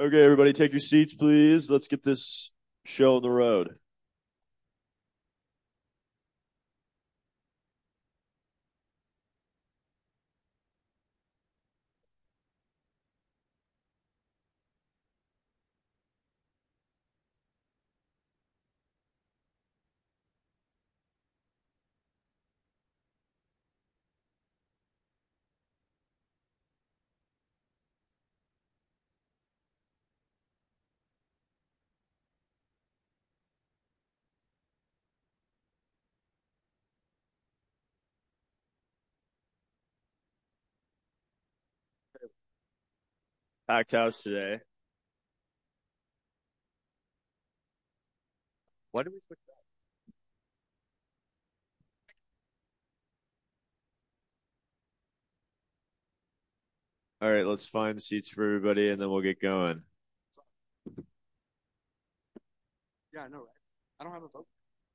Okay, everybody, take your seats, please. Let's get this show on the road. Packed house today. Why did we switch that? All right, let's find seats for everybody and then we'll get going. Yeah, I know, right? I don't have a vote.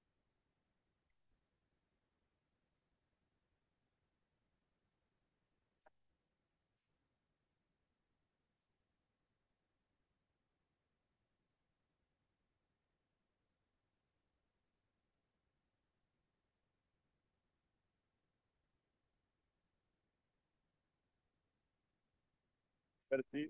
Got a seat?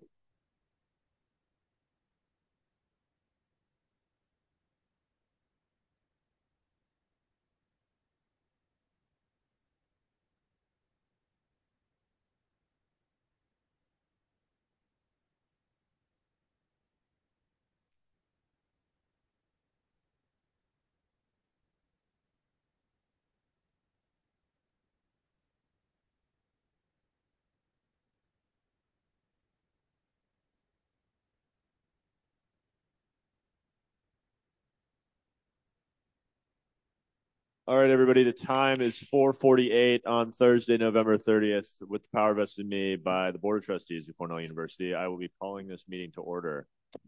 All right, everybody. The time is 4:48 on Thursday, November 30th, with the power vested in me by the Board of Trustees of Cornell University. I will be calling this meeting to order.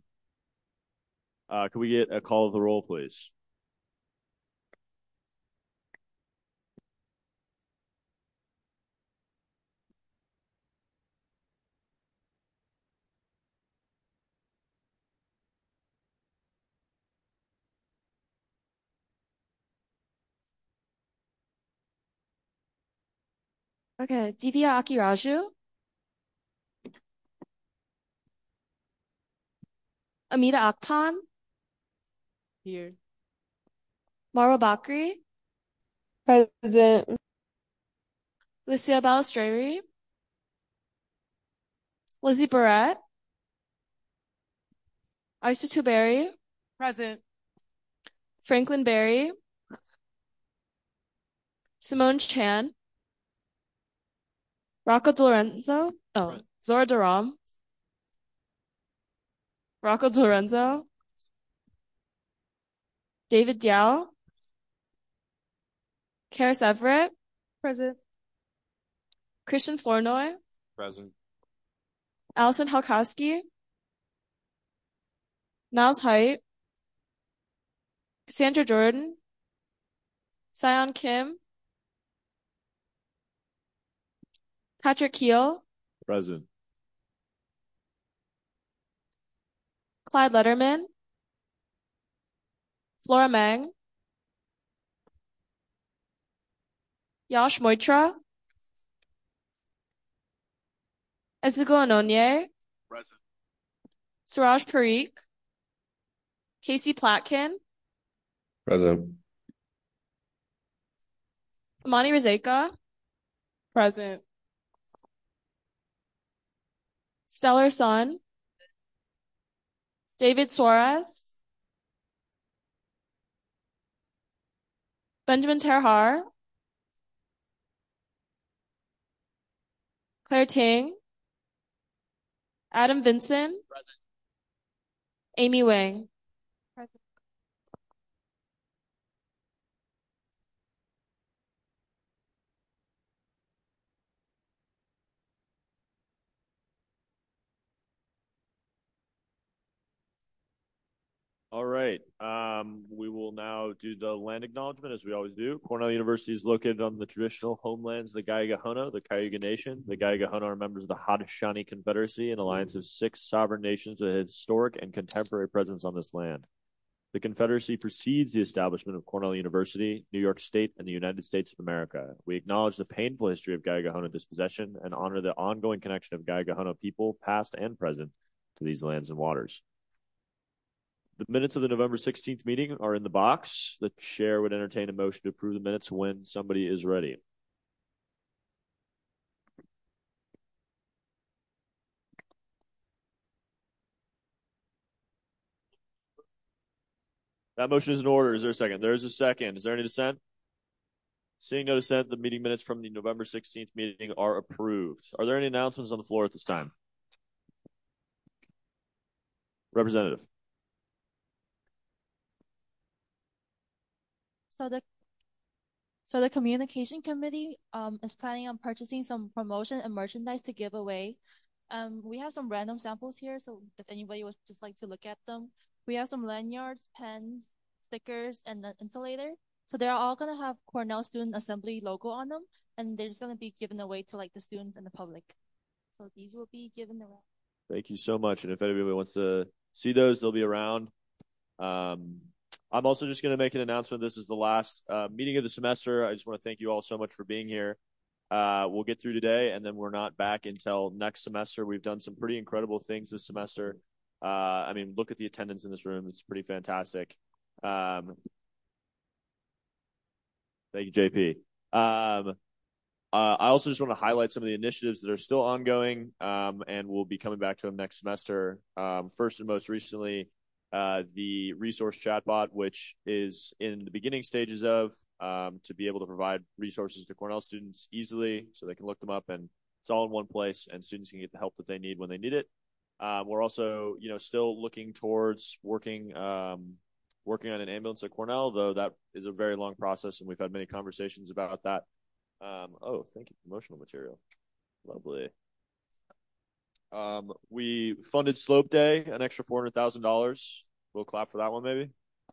Could we get a call of the roll, please? Okay, Divya Akiraju, Amita Akpan, Here. Marwa Bakri, Present. Lucia Balistreri, Lizzie Barrett, Isa Tuberi, Present. Franklin Berry, Simone Chan, Rocco Lorenzo, Zora Duram, Rocco Lorenzo, David Diao, Karis Everett, Present. Christian Flournoy, Present. Allison Halkowski, Niles Height, Cassandra Jordan, Sion Kim, Patrick Keel, Present. Clyde Letterman, Flora Mang, Yash Moitra, Ezugo Ononye, Present. Suraj Parikh, Casey Platkin, Present. Amani Razeka, Present. Stellar Sun, David Suarez, Benjamin Terhar, Claire Ting, Adam Vinson, Present. Amy Wang. Present. All All right. We will now do the land acknowledgement as we always do. Cornell University is located on the traditional homelands of the Gaiaga-Hono, the Cayuga Nation. The Gaiaga-Hono are members of the Haudenosaunee Confederacy, an alliance of 6 sovereign nations with a historic and contemporary presence on this land. The Confederacy precedes the establishment of Cornell University, New York State, and the United States of America. We acknowledge the painful history of Gaiaga-Hono dispossession and honor the ongoing connection of Gaiaga-Hono people, past and present, to these lands and waters. The minutes of the November 16th meeting are in the box. The chair would entertain a motion to approve the minutes when somebody is ready. That motion is in order. Is there a second? There is a second. Is there any dissent? Seeing no dissent, the meeting minutes from the November 16th meeting are approved. Are there any announcements on the floor at this time? Representative. So the communication committee is planning on purchasing some promotion and merchandise to give away. We have some random samples here, so if anybody would just like to look at them. We have some lanyards, pens, stickers, and an insulator. So they're all going to have Cornell Student Assembly logo on them, and they're just going to be given away to like the students and the public. So these will be given away. Thank you so much. And if anybody wants to see those, they'll be around. I'm also just going to make an announcement. This is the last meeting of the semester. I just want to thank you all so much for being here. We'll get through today, and then we're not back until next semester. We've done some pretty incredible things this semester. I mean, look at the attendance in this room. It's pretty fantastic. Thank you, JP. I also just want to highlight some of the initiatives that are still ongoing, and we'll be coming back to them next semester. First and most recently, the resource chatbot, which is in the beginning stages of to be able to provide resources to Cornell students easily so they can look them up, and it's all in one place and students can get the help that they need when they need it. We're also, still looking towards working on an ambulance at Cornell, though that is a very long process and we've had many conversations about that. Oh, thank you. Promotional material. Lovely. We funded Slope Day, an extra $400,000. We'll clap for that one, maybe.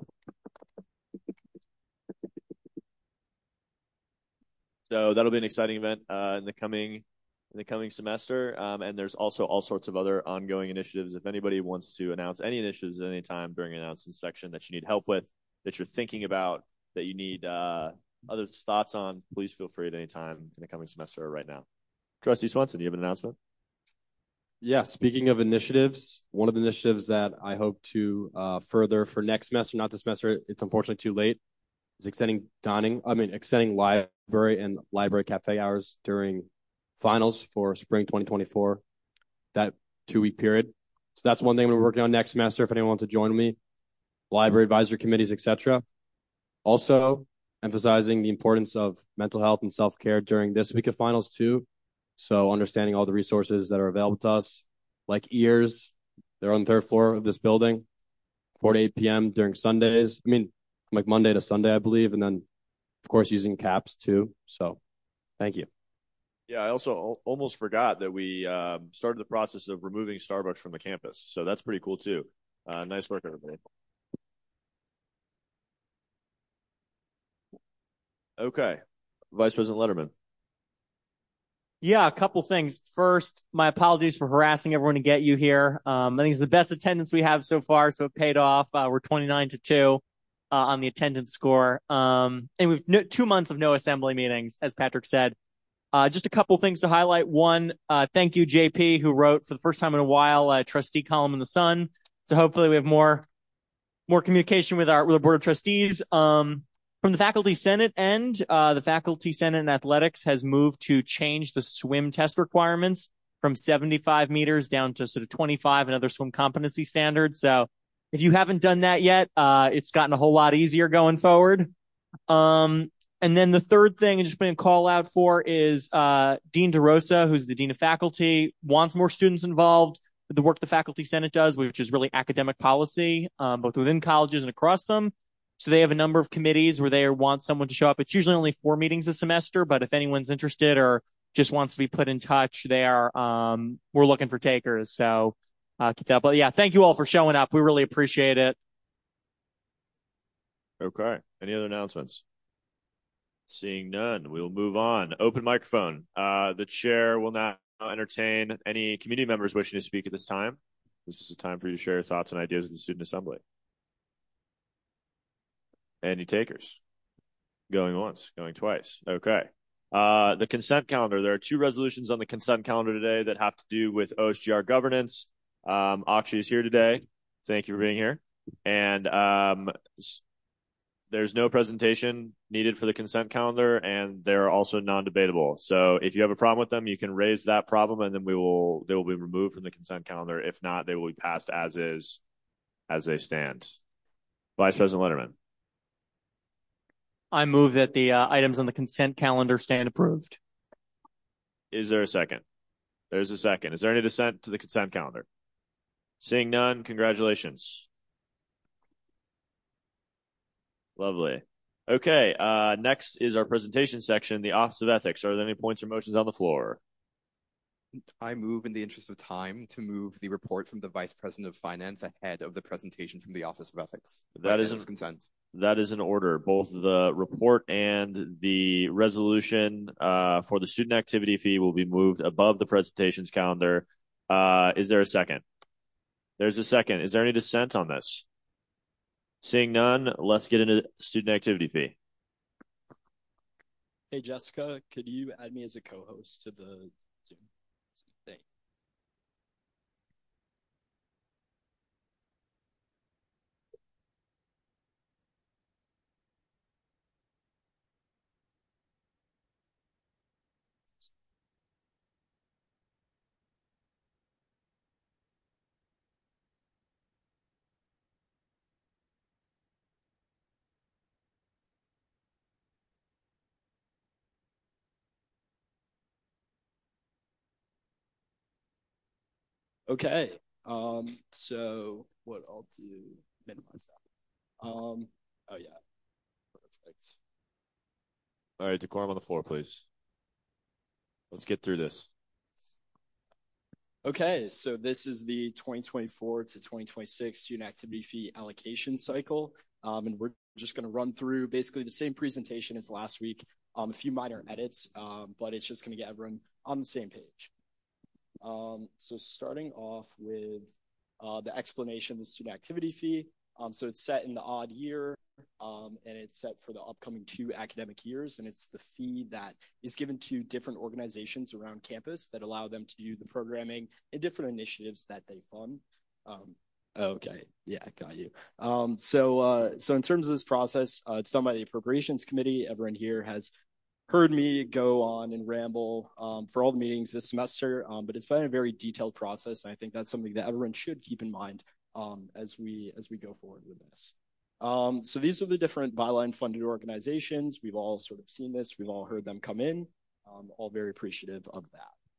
So that'll be an exciting event in the coming semester. And there's also all sorts of other ongoing initiatives. If anybody wants to announce any initiatives at any time during an announcement section that you need help with, that you're thinking about, that you need other thoughts on, please feel free at any time in the coming semester or right now. Trustee Swenson, do you have an announcement? Yeah, speaking of initiatives, one of the initiatives that I hope to further for next semester, not this semester, it's unfortunately too late, is extending library and library cafe hours during finals for spring 2024, that 2-week period. So that's one thing I'm going to be working on next semester if anyone wants to join me, library advisory committees, etc. Also, emphasizing the importance of mental health and self-care during this week of finals too. So understanding all the resources that are available to us, like ears, they're on the 3rd floor of this building, 4 to 8 p.m. during Sundays. I mean, like Monday to Sunday, I believe. And then, of course, using caps too. So thank you. Yeah, I also almost forgot that we started the process of removing Starbucks from the campus. So that's pretty cool too. Nice work, everybody. Okay. Vice President Letterman. Yeah, a couple things. First, my apologies for harassing everyone to get you here. I think it's the best attendance we have so far, so it paid off. We're 29-2 on the attendance score. And we've 2 months of no assembly meetings, as Patrick said. Just a couple things to highlight. One, thank you, JP, who wrote for the first time in a while a trustee column in the Sun. So hopefully we have more communication with our board of trustees. From the faculty senate end, the faculty senate in athletics has moved to change the swim test requirements from 75 meters down to sort of 25 and other swim competency standards. So if you haven't done that yet, it's gotten a whole lot easier going forward. And then the third thing I just been a call out for is Dean DeRosa, who's the dean of faculty, wants more students involved with the work the faculty senate does, which is really academic policy, both within colleges and across them. So they have a number of committees where they want someone to show up. It's usually only 4 meetings a semester, but if anyone's interested or just wants to be put in touch, we're looking for takers. So keep that up. But yeah, thank you all for showing up. We really appreciate it. Okay. Any other announcements? Seeing none, we will move on. Open microphone. The chair will now entertain any community members wishing to speak at this time. This is a time for you to share your thoughts and ideas with the student assembly. Any takers? Going once, going twice. Okay. The consent calendar. There are two resolutions on the consent calendar today that have to do with OSGR governance. Akshay is here today. Thank you for being here. And there's no presentation needed for the consent calendar, and they're also non-debatable. So if you have a problem with them, you can raise that problem, and then they will be removed from the consent calendar. If not, they will be passed as is, as they stand. Vice President Letterman. I move that the items on the consent calendar stand approved. Is there a second? There's a second. Is there any dissent to the consent calendar? Seeing none, congratulations. Lovely. Okay, next is our presentation section, the Office of Ethics. Are there any points or motions on the floor? I move, in the interest of time, to move the report from the Vice President of Finance ahead of the presentation from the Office of Ethics. That is consent. That is in order. Both the report and the resolution for the student activity fee will be moved above the presentations calendar. Is there a second? There's a second. Is there any dissent on this? Seeing none, let's get into student activity fee. Hey, Jessica, could you add me as a co-host to the Zoom thing? Okay. So what I'll do, minimize that. Oh yeah. Perfect. All right, decorum on the floor, please. Let's get through this. Okay, so this is the 2024 to 2026 student activity fee allocation cycle. And we're just going to run through basically the same presentation as last week, a few minor edits, but it's just going to get everyone on the same page. So starting off with the explanation of the student activity fee. So it's set in the odd year, and it's set for the upcoming 2 academic years, and it's the fee that is given to different organizations around campus that allow them to do the programming and different initiatives that they fund. Okay, yeah, got you. So in terms of this process, it's done by the Appropriations Committee. Everyone here has heard me go on and ramble for all the meetings this semester, but it's been a very detailed process, and I think that's something that everyone should keep in mind as we go forward with this. So these are the different byline funded organizations. We've all sort of seen this. We've all heard them come in. All very appreciative of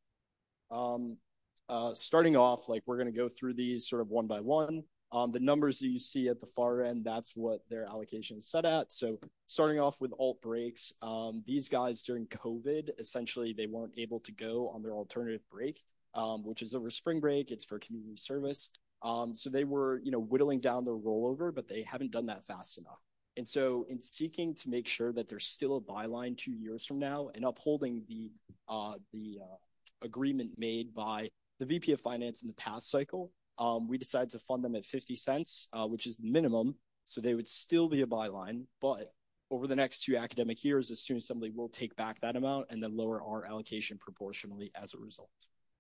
that. Starting off, like we're going to go through these sort of one by one. The numbers that you see at the far end, that's what their allocation is set at. So starting off with alt breaks, these guys during COVID, essentially they weren't able to go on their alternative break, which is over spring break. It's for community service. So they were, whittling down their rollover, but they haven't done that fast enough. And so in seeking to make sure that there's still a byline 2 years from now and upholding the agreement made by the VP of Finance in the past cycle, we decided to fund them at 50 cents, which is the minimum. So they would still be a byline, but over the next 2 academic years, the Student Assembly will take back that amount and then lower our allocation proportionally as a result.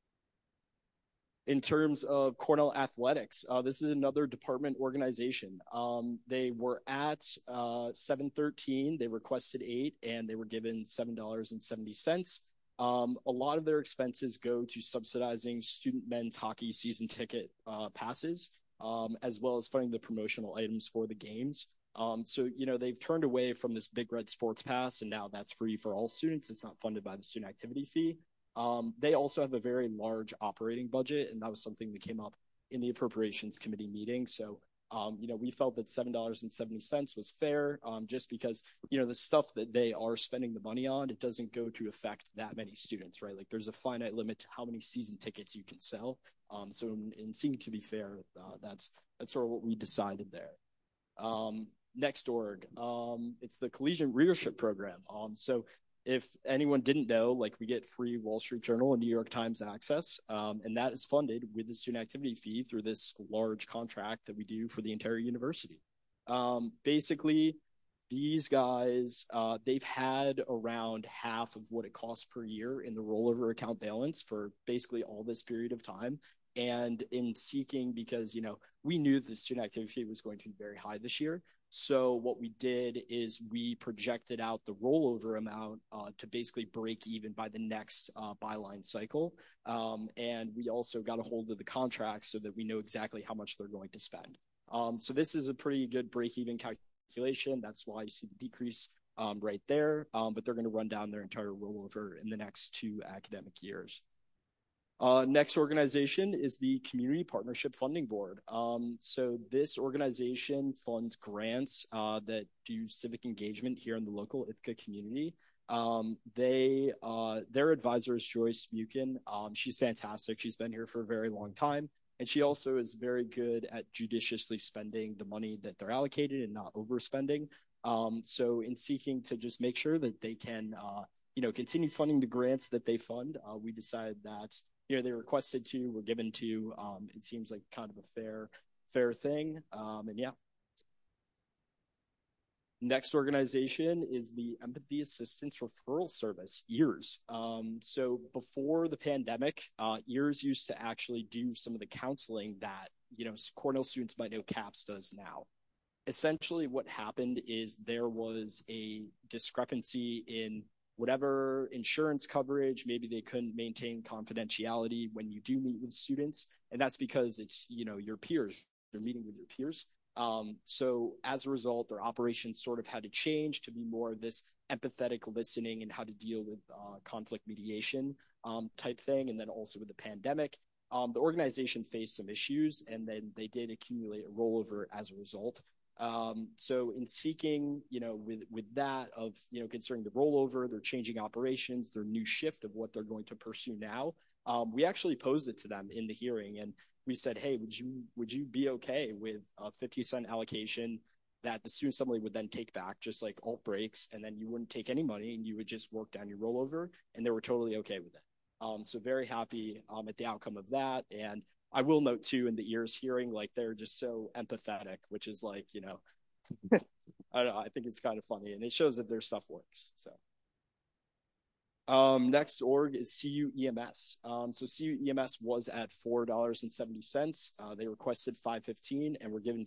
In terms of Cornell Athletics, this is another department organization. They were at 713. They requested 8, and they were given $7.70. A lot of their expenses go to subsidizing student men's hockey season ticket passes, as well as funding the promotional items for the games. So, they've turned away from this Big Red Sports Pass, and now that's free for all students. It's not funded by the student activity fee. They also have a very large operating budget, and that was something that came up in the Appropriations Committee meeting. So, we felt that $7.70 was fair, just because, the stuff that they are spending the money on, it doesn't go to affect that many students, right? Like there's a finite limit to how many season tickets you can sell. So in seeking to be fair, that's sort of what we decided there. Next org, it's the Collegiate Readership Program. So if anyone didn't know, like we get free Wall Street Journal and New York Times access, and that is funded with the student activity fee through this large contract that we do for the entire university. Basically, these guys, they've had around half of what it costs per year in the rollover account balance for basically all this period of time. And in seeking, because, you know, we knew the student activity fee was going to be very high this year. So what we did is we projected out the rollover amount to basically break even by the next byline cycle. And we also got a hold of the contracts so that we know exactly how much they're going to spend. So this is a pretty good break-even calculation. That's why you see the decrease right there. But they're going to run down their entire rollover in the next 2 academic years. Next organization is the Community Partnership Funding Board. So this organization funds grants that do civic engagement here in the local Ithaca community. Their advisor is Joyce Buchan. She's fantastic. She's been here for a very long time. And she also is very good at judiciously spending the money that they're allocated and not overspending. So in seeking to just make sure that they can, continue funding the grants that they fund, we decided that, they requested to, were given to. It seems like kind of a fair thing. And yeah. Next organization is the Empathy Assistance Referral Service, EARS. So before the pandemic, EARS used to actually do some of the counseling that, Cornell students might know CAPS does now. Essentially what happened is there was a discrepancy in whatever insurance coverage, maybe they couldn't maintain confidentiality when you do meet with students. And that's because it's, your peers, you're meeting with your peers. So as a result, their operations sort of had to change to be more of this empathetic listening and how to deal with conflict mediation type thing. And then also with the pandemic, the organization faced some issues, and then they did accumulate a rollover as a result. So in seeking, with that of, considering the rollover, their changing operations, their new shift of what they're going to pursue now, we actually posed it to them in the hearing, and we said, hey, would you be okay with a 50-cent allocation that the student assembly would then take back, just like alt breaks, and then you wouldn't take any money and you would just work down your rollover, and they were totally okay with it. So very happy at the outcome of that. And I will note too, in the EARS hearing, like they're just so empathetic, which is like, I don't know, I think it's kind of funny, and it shows that their stuff works. So next org is CU EMS. So CU EMS was at $4.70. They requested $5.15 and were given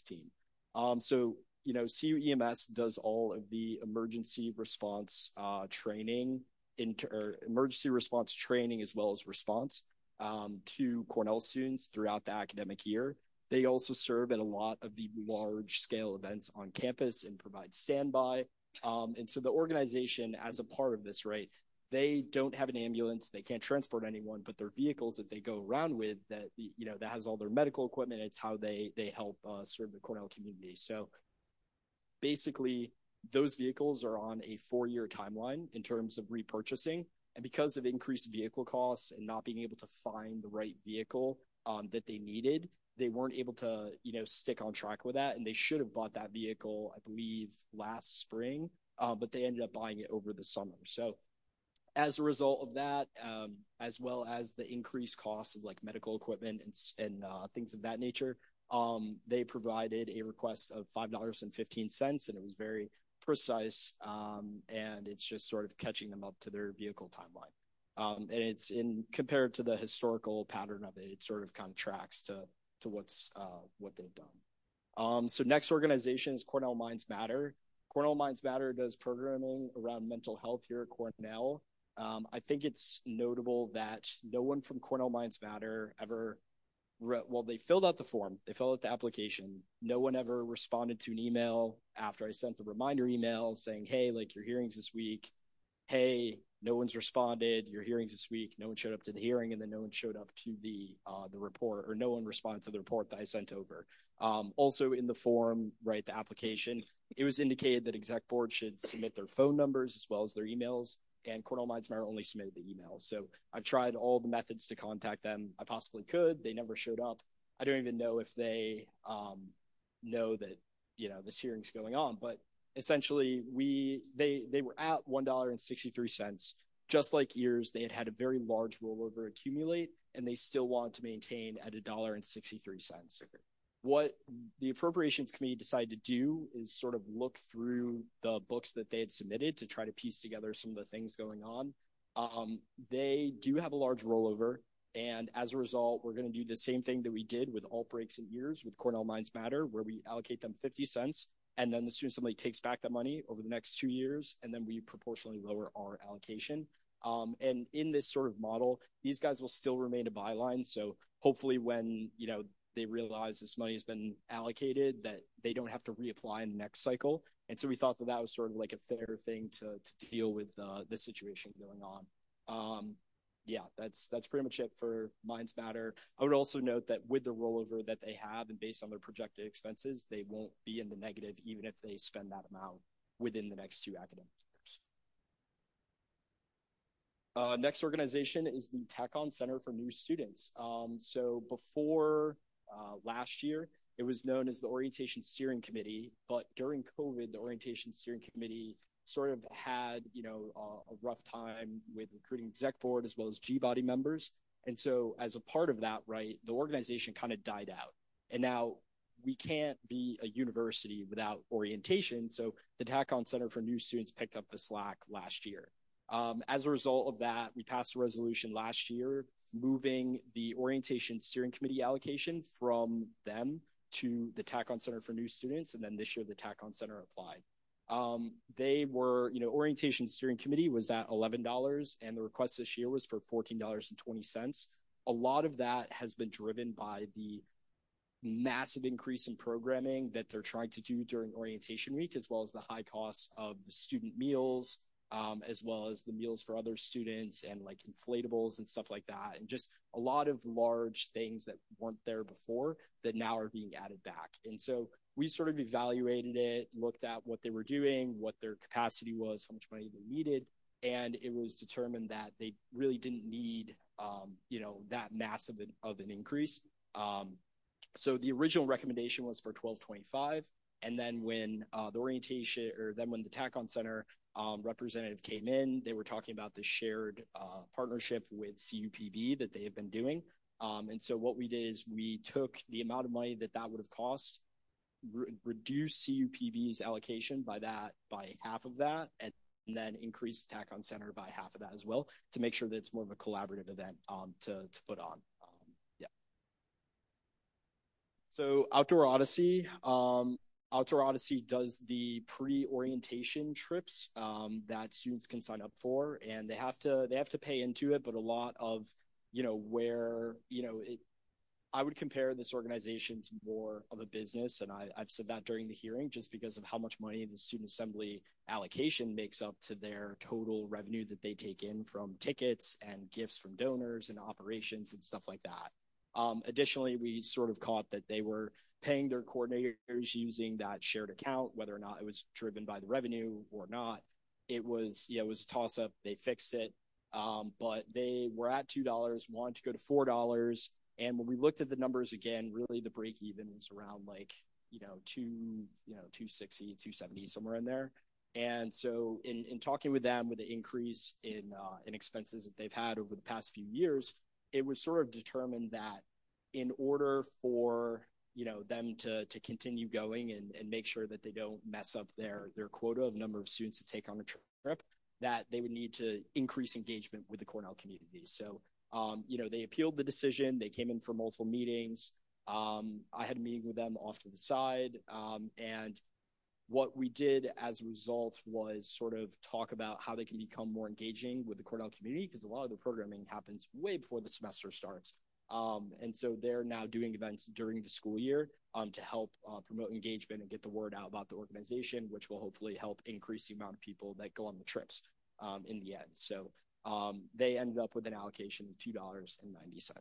$5.15. So, CU EMS does all of the emergency response training, emergency response training as well as response to Cornell students throughout the academic year. They also serve at a lot of the large scale events on campus and provide standby. And so the organization, as a part of this, right, they don't have an ambulance, they can't transport anyone, but their vehicles that they go around with that, that has all their medical equipment, it's how they help serve the Cornell community. So basically, those vehicles are on a 4-year timeline in terms of repurchasing. And because of increased vehicle costs and not being able to find the right vehicle that they needed, they weren't able to, stick on track with that. And they should have bought that vehicle, I believe, last spring, but they ended up buying it over the summer. So as a result of that, as well as the increased costs of like medical equipment and things of that nature, they provided a request of $5.15, and it was very precise, and it's just sort of catching them up to their vehicle timeline. And it's compared to the historical pattern of it, it sort of kind of tracks to what they've done. So next organization is Cornell Minds Matter. Cornell Minds Matter does programming around mental health here at Cornell. I think it's notable that no one from Cornell Minds Matter ever, they filled out the form, they filled out the application. No one ever responded to an email after I sent the reminder email saying, hey, like your hearings this week. Hey, no one's responded. Your hearings this week. No one showed up to the hearing, and then no one showed up to the report, or no one responded to the report that I sent over. Also in the form, right, the application, it was indicated that exec board should submit their phone numbers as well as their emails, and Cornell Minds Matter only submitted the emails. So I've tried all the methods to contact them I possibly could. They never showed up. I don't even know if they know that, this hearing's going on. But essentially, they were at $1.63. Just like years, they had a very large rollover accumulate, and they still wanted to maintain at $1.63. What the Appropriations Committee decided to do is sort of look through the books that they had submitted to try to piece together some of the things going on. They do have a large rollover, and as a result, we're going to do the same thing that we did with alt breaks and years with Cornell Minds Matter, where we allocate them 50 cents, and then the Student Assembly takes back that money over the next 2 years, and then we proportionally lower our allocation. And in this sort of model, these guys will still remain a byline. So hopefully when, they realize this money has been allocated, that they don't have to reapply in the next cycle. And so we thought that that was sort of like a fair thing to deal with the situation going on. That's pretty much it for Minds Matter. I would also note that with the rollover that they have and based on their projected expenses, they won't be in the negative even if they spend that amount within the next 2 academic years. Next organization is the TACON Center for New Students. So before last year, it was known as the Orientation Steering Committee, but during COVID, the Orientation Steering Committee sort of had, a rough time with recruiting exec board as well as G-body members. And so as a part of that, right, the organization kind of died out. And now we can't be a university without orientation. So the TACON Center for New Students picked up the slack last year. As a result of that, we passed a resolution last year moving the Orientation Steering Committee allocation from them to the TACON Center for New Students, and then this year the TACON Center applied. They were, Orientation Steering Committee was at $11, and the request this year was for $14.20. A lot of that has been driven by the massive increase in programming that they're trying to do during orientation week, as well as the high costs of the student meals, as well as the meals for other students and like inflatables and stuff like that. And just a lot of large things that weren't there before that now are being added back. And so we sort of evaluated it, looked at what they were doing, what their capacity was, how much money they needed. And it was determined that they really didn't need, that massive of an increase. So the original recommendation was for $12.25. And then when when the TACON Center representative came in, they were talking about the shared partnership with CUPB that they have been doing. And so what we did is we took the amount of money that would have cost, reduce CUPB's allocation by half of that, and then increase TACON Center by half of that as well to make sure that it's more of a collaborative event to put on. So Outdoor Odyssey. Outdoor Odyssey does the pre-orientation trips that students can sign up for, and they have to pay into it. But a lot of I would compare this organization to more of a business, and I've said that during the hearing, just because of how much money the Student Assembly allocation makes up to their total revenue that they take in from tickets and gifts from donors and operations and stuff like that. Additionally, we sort of caught that they were paying their coordinators using that shared account, whether or not it was driven by the revenue or not. It was a toss up. They fixed it. But they were at $2, wanted to go to $4. And when we looked at the numbers again, really the break even was around $260, $270, somewhere in there. And so in talking with them with the increase in expenses that they've had over the past few years, it was sort of determined that in order for them to continue going and make sure that they don't mess up their quota of number of students to take on a trip, that they would need to increase engagement with the Cornell community. So, they appealed the decision. They came in for multiple meetings. I had a meeting with them off to the side. And what we did as a result was sort of talk about how they can become more engaging with the Cornell community, because a lot of the programming happens way before the semester starts. And so they're now doing events during the school year to help promote engagement and get the word out about the organization, which will hopefully help increase the amount of people that go on the trips in the end. So they ended up with an allocation of $2.90.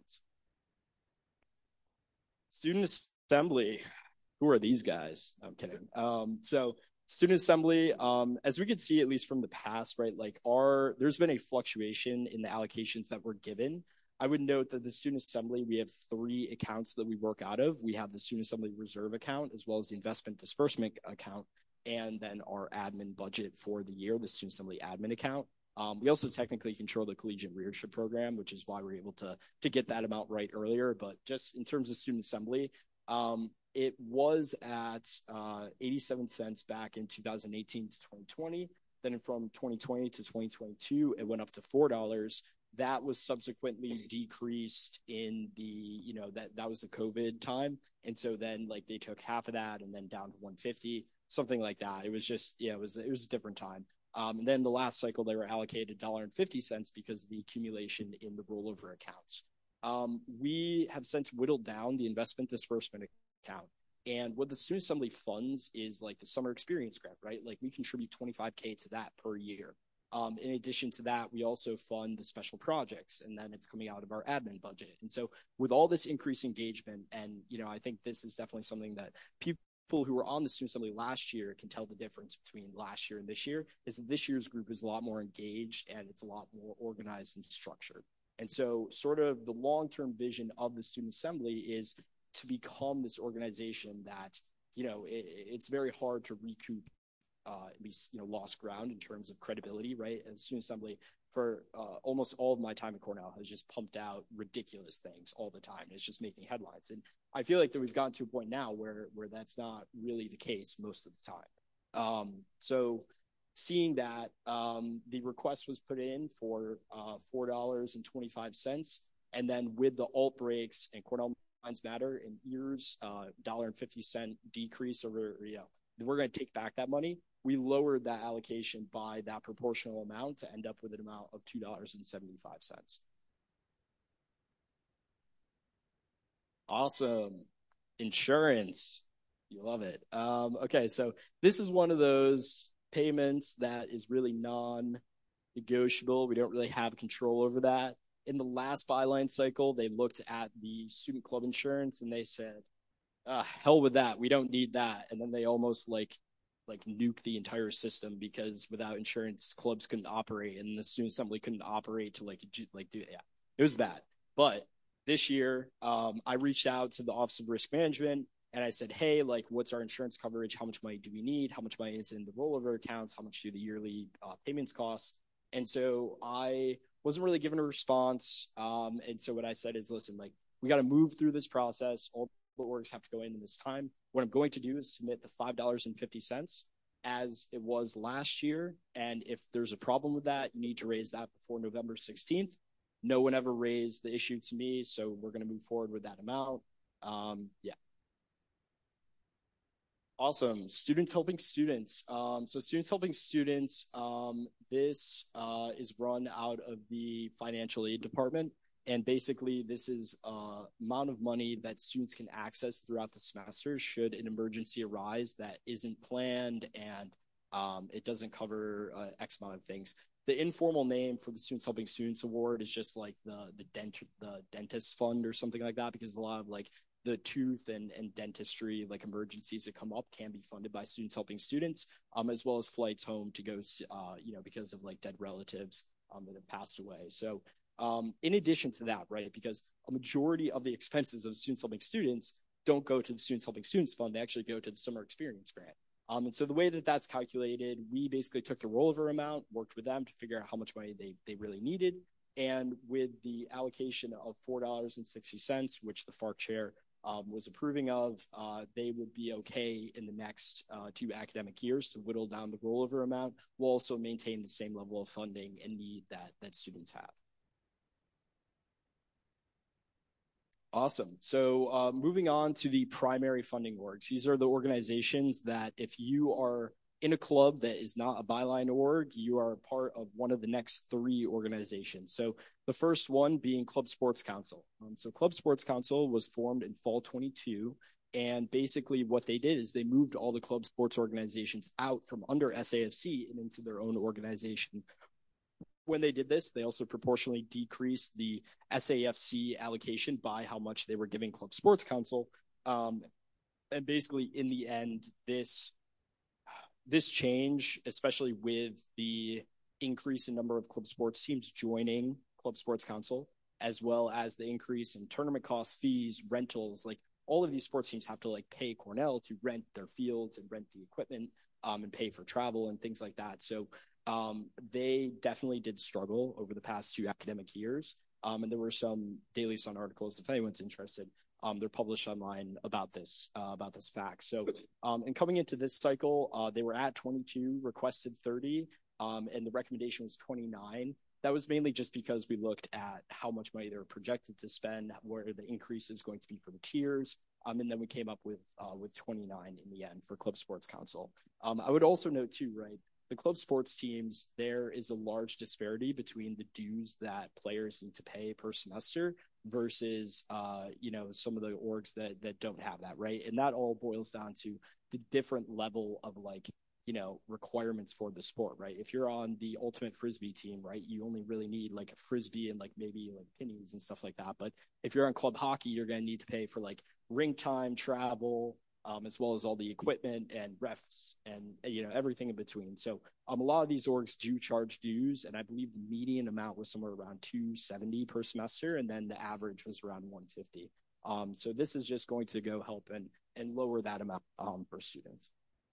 Student Assembly, who are these guys? I'm kidding. So Student Assembly, as we could see, at least from the past, right, there's been a fluctuation in the allocations that were given. I would note that the Student Assembly, we have 3 accounts that we work out of. We have the Student Assembly Reserve account, as well as the Investment Disbursement account, and then our admin budget for the year, the Student Assembly admin account. We also technically control the Collegiate Leadership Program, which is why we're able to get that amount right earlier. But just in terms of Student Assembly, it was at 87 cents back in 2018 to 2020. Then from 2020 to 2022, it went up to $4. That was subsequently decreased in the, that was the COVID time. And so then like they took half of that and then down to 150, something like that. It was just, it was a different time. And then the last cycle, they were allocated $1.50 because of the accumulation in the rollover accounts. We have since whittled down the investment disbursement account. And what the Student Assembly funds is like the summer experience grant, right? Like we contribute $25K to that per year. In addition to that, we also fund the special projects, and then it's coming out of our admin budget. And so with all this increased engagement, and, I think this is definitely something that people who were on the Student Assembly last year can tell the difference between last year and this year, is that this year's group is a lot more engaged and it's a lot more organized and structured. And so sort of the long-term vision of the Student Assembly is to become this organization that, it's very hard to recoup at least, lost ground in terms of credibility, right? And Student Assembly, for almost all of my time at Cornell, has just pumped out ridiculous things all the time. It's just making headlines. And I feel like that we've gotten to a point now where that's not really the case most of the time. So seeing that, the request was put in for $4.25. And then with the alt breaks and Cornell Minds Matter and EARS, $1.50 decrease over, we're going to take back that money. We lowered that allocation by that proportional amount to end up with an amount of $2.75. Awesome. Insurance. You love it. Okay, so this is one of those payments that is really non-negotiable. We don't really have control over that. In the last byline cycle, they looked at the student club insurance and they said, hell with that. We don't need that. And then they almost like nuke the entire system because without insurance, clubs couldn't operate and the Student Assembly couldn't operate to do it. Yeah, it was bad. But this year, I reached out to the Office of Risk Management and I said, hey, what's our insurance coverage? How much money do we need? How much money is in the rollover accounts? How much do the yearly payments cost? And so I wasn't really given a response. And so what I said is, listen, we got to move through this process. All the orgs have to go in this time. What I'm going to do is submit the $5.50 as it was last year. And if there's a problem with that, you need to raise that before November 16th. No one ever raised the issue to me, so we're going to move forward with that amount. Yeah. Awesome. Students helping students. So students helping students, this is run out of the financial aid department. And basically, this is amount of money that students can access throughout the semester should an emergency arise that isn't planned and it doesn't cover X amount of things. The informal name for the Students Helping Students Award is just like the dentist fund or something like that, because a lot of the tooth and dentistry emergencies that come up can be funded by Students Helping Students, as well as flights home to go, because of dead relatives that have passed away. So in addition to that, right, because a majority of the expenses of Students Helping Students don't go to the Students Helping Students Fund, they actually go to the Summer Experience Grant. And so the way that that's calculated, we basically took the rollover amount, worked with them to figure out how much money they really needed. And with the allocation of $4.60, which the FARC chair was approving of, they would be okay in the next 2 academic years to whittle down the rollover amount. We'll also maintain the same level of funding and need that students have. Awesome. So moving on to the primary funding orgs. These are the organizations that if you are in a club that is not a byline org, you are part of one of the next 3 organizations. So the first one being Club Sports Council. So Club Sports Council was formed in fall 22. And basically what they did is they moved all the club sports organizations out from under SAFC and into their own organization. When they did this, they also proportionally decreased the SAFC allocation by how much they were giving Club Sports Council. And basically, in the end, this change, especially with the increase in number of club sports teams joining Club Sports Council, as well as the increase in tournament costs, fees, rentals. Like all of these sports teams have to like pay Cornell to rent their fields and rent the equipment, and pay for travel and things like that. So they definitely did struggle over the past 2 academic years. And there were some Daily Sun articles, if anyone's interested, they're published online about this fact. So, and coming into this cycle, they were at 22, requested 30, and the recommendation was 29. That was mainly just because we looked at how much money they were projected to spend, where the increase is going to be for the tiers, and then we came up with 29 in the end for Club Sports Council. I would also note too, right, the club sports teams, there is a large disparity between the dues that players need to pay per semester versus, some of the orgs that don't have that, right? And that all boils down to the different level of requirements for the sport, right? If you're on the ultimate frisbee team, right, you only really need like a frisbee and like maybe like pennies and stuff like that. But if you're on club hockey, you're going to need to pay for like rink time, travel, as well as all the equipment and refs and, everything in between. So a lot of these orgs do charge dues, and I believe the median amount was somewhere around $270 per semester, and then the average was around $150. So this is just going to go help and lower that amount for students.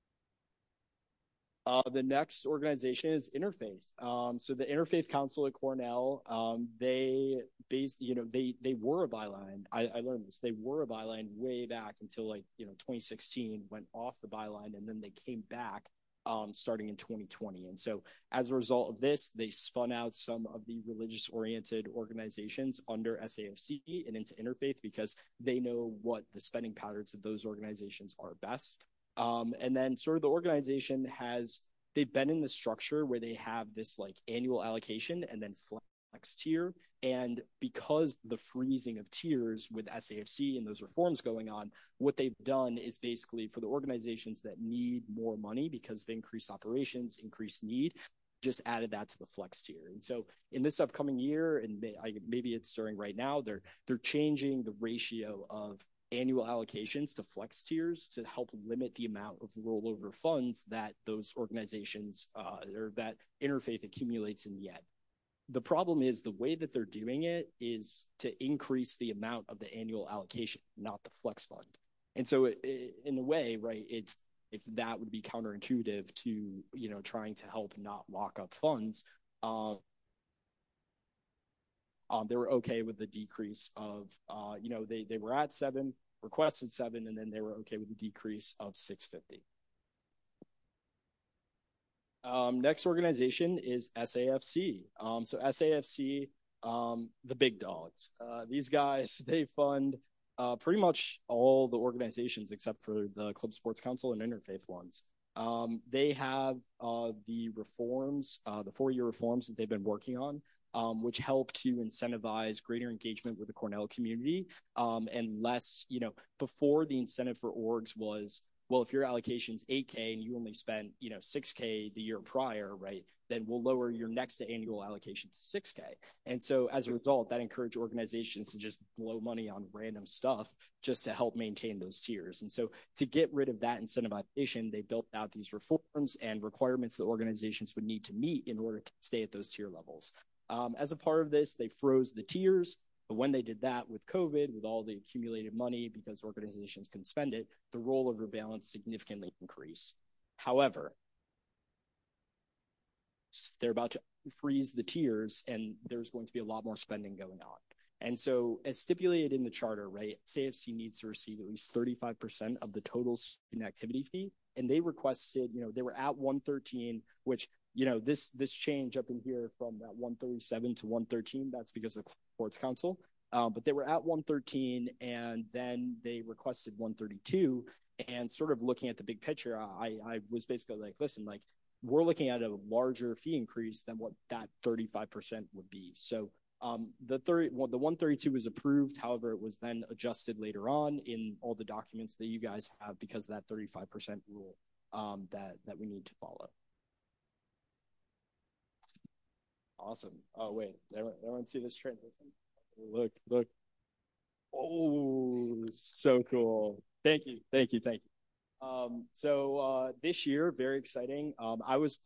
The next organization is Interfaith. So the Interfaith Council at Cornell, they were a byline. I learned this. They were a byline way back until 2016, went off the byline, and then they came back starting in 2020. And so as a result of this, they spun out some of the religious-oriented organizations under SAFC and into Interfaith because they know what the spending patterns of those organizations are best. And then sort of the organization they've been in the structure where they have this like annual allocation and then flex tier. And because the freezing of tiers with SAFC and those reforms going on, what they've done is basically for the organizations that need more money because of increased operations, increased need, just added that to the flex tier. And so in this upcoming year, and maybe it's starting right now, they're changing the ratio of annual allocations to flex tiers to help limit the amount of rollover funds that those organizations or that Interfaith accumulates in the end. The problem is the way that they're doing it is to increase the amount of the annual allocation, not the flex fund. And so in a way, right, if that would be counterintuitive to, trying to help not lock up funds, they were okay with the decrease of, they were at 7, requested 7, and then they were okay with the decrease of $650. Next organization is SAFC. So SAFC, the big dogs. These guys, they fund pretty much all the organizations except for the Club Sports Council and Interfaith ones. They have the reforms, the 4-year reforms that they've been working on, which help to incentivize greater engagement with the Cornell community, and less, before the incentive for orgs was, well, if your allocation's $8K and you only spent, $6K the year prior, right, then we'll lower your next annual allocation to $6K. And so as a result, that encouraged organizations to just blow money on random stuff just to help maintain those tiers. And so to get rid of that incentivization, they built out these reforms and requirements that organizations would need to meet in order to stay at those tier levels. As a part of this, they froze the tiers. But when they did that with COVID, with all the accumulated money, because organizations can spend it, the rollover balance significantly increased. However, they're about to freeze the tiers, and there's going to be a lot more spending going on. And so, as stipulated in the charter, right, SAFC needs to receive at least 35% of the total student activity fee. And they requested, they were at 113, which, this change up in here from that 137 to 113, that's because of the Sports Council. But they were at 113, and then they requested 132. And sort of looking at the big picture, I was basically like, listen, like, we're looking at a larger fee increase than what that 35% would be. So the 132 was approved. However, it was then adjusted later on in all the documents that you guys have because of that 35% rule that we need to follow. Awesome. Oh, wait. Everyone see this transition? Look. Oh, so cool. Thank you. So this year, very exciting.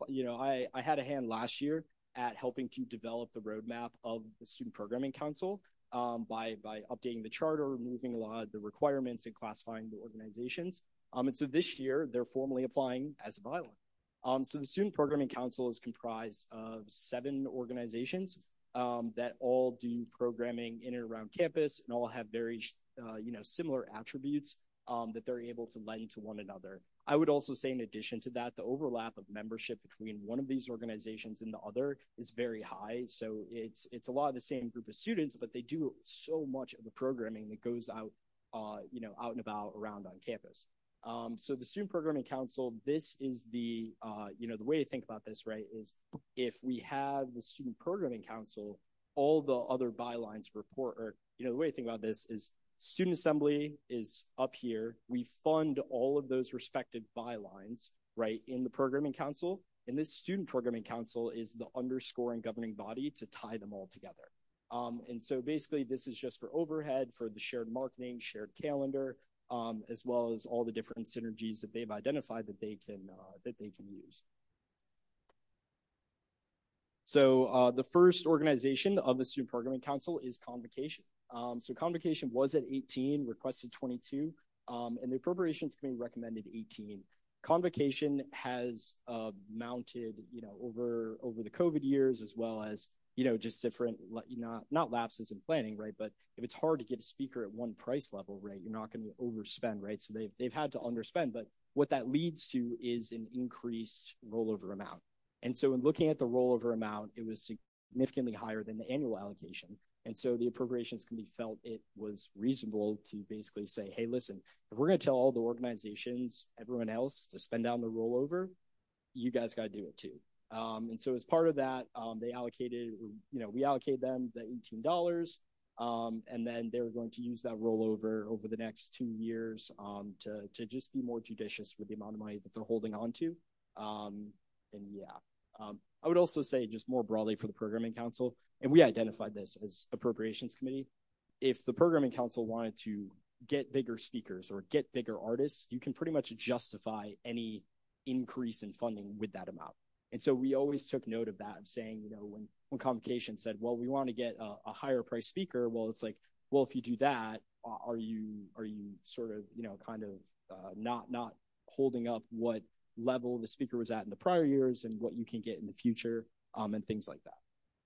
I had a hand last year at helping to develop the roadmap of the Student Programming Council. by updating the charter, removing a lot of the requirements, and classifying the organizations. And so this year, they're formally applying as a bylaw. So the Student Programming Council is comprised of 7 organizations that all do programming in and around campus and all have very, similar attributes that they're able to lend to one another. I would also say, in addition to that, the overlap of membership between one of these organizations and the other is very high. So it's a lot of the same group of students, but they do so much of the programming that goes out, out and about around on campus. So the Student Programming Council, this is the way to think about this, right, is if we have the Student Programming Council, all the other bylines report, or, the way to think about this is Student Assembly is up here. We fund all of those respective bylines, right, in the Programming Council. And this Student Programming Council is the underscoring governing body to tie them all together. And so basically this is just for overhead, for the shared marketing, shared calendar, as well as all the different synergies that they've identified that they can use. So the first organization of the Student Programming Council is Convocation. So Convocation was at 18, requested 22, and the Appropriations Committee recommended 18. Convocation has mounted, over the COVID years, as well as, just different, not lapses in planning, right? But if it's hard to get a speaker at one price level, right, you're not going to overspend, right? So they've had to underspend, but what that leads to is an increased rollover amount. And so in looking at the rollover amount, it was significantly higher than the annual allocation. And so the Appropriations Committee felt it was reasonable to basically say, hey, listen, if we're going to tell all the organizations, everyone else, to spend down the rollover, you guys got to do it too. And so as part of that, we allocated them the $18, and then they were going to use that rollover over the next 2 years to just be more judicious with the amount of money that they're holding on to. I would also say, just more broadly for the Programming Council, and we identified this as Appropriations Committee, if the Programming Council wanted to get bigger speakers or get bigger artists, you can pretty much justify any increase in funding with that amount. And so we always took note of that, of saying, when Convocation said, well, we want to get a higher price speaker, well, it's like, well, if you do that, are you sort of, not holding up what level the speaker was at in the prior years and what you can get in the future, and things like that.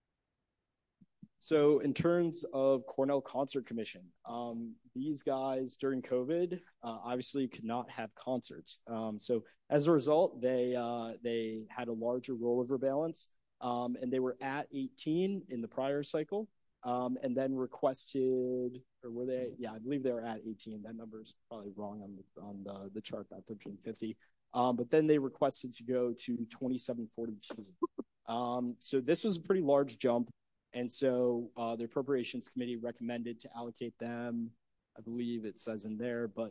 So in terms of Cornell Concert Commission, these guys during COVID obviously could not have concerts. So as a result, they had a larger rollover balance, and they were at 18 in the prior cycle, and then requested, or were they? Yeah, I believe they were at 18. That number's probably wrong on the chart, that 1350. But then they requested to go to 2742. So this was a pretty large jump. And so the Appropriations Committee recommended to allocate them, I believe it says in there, but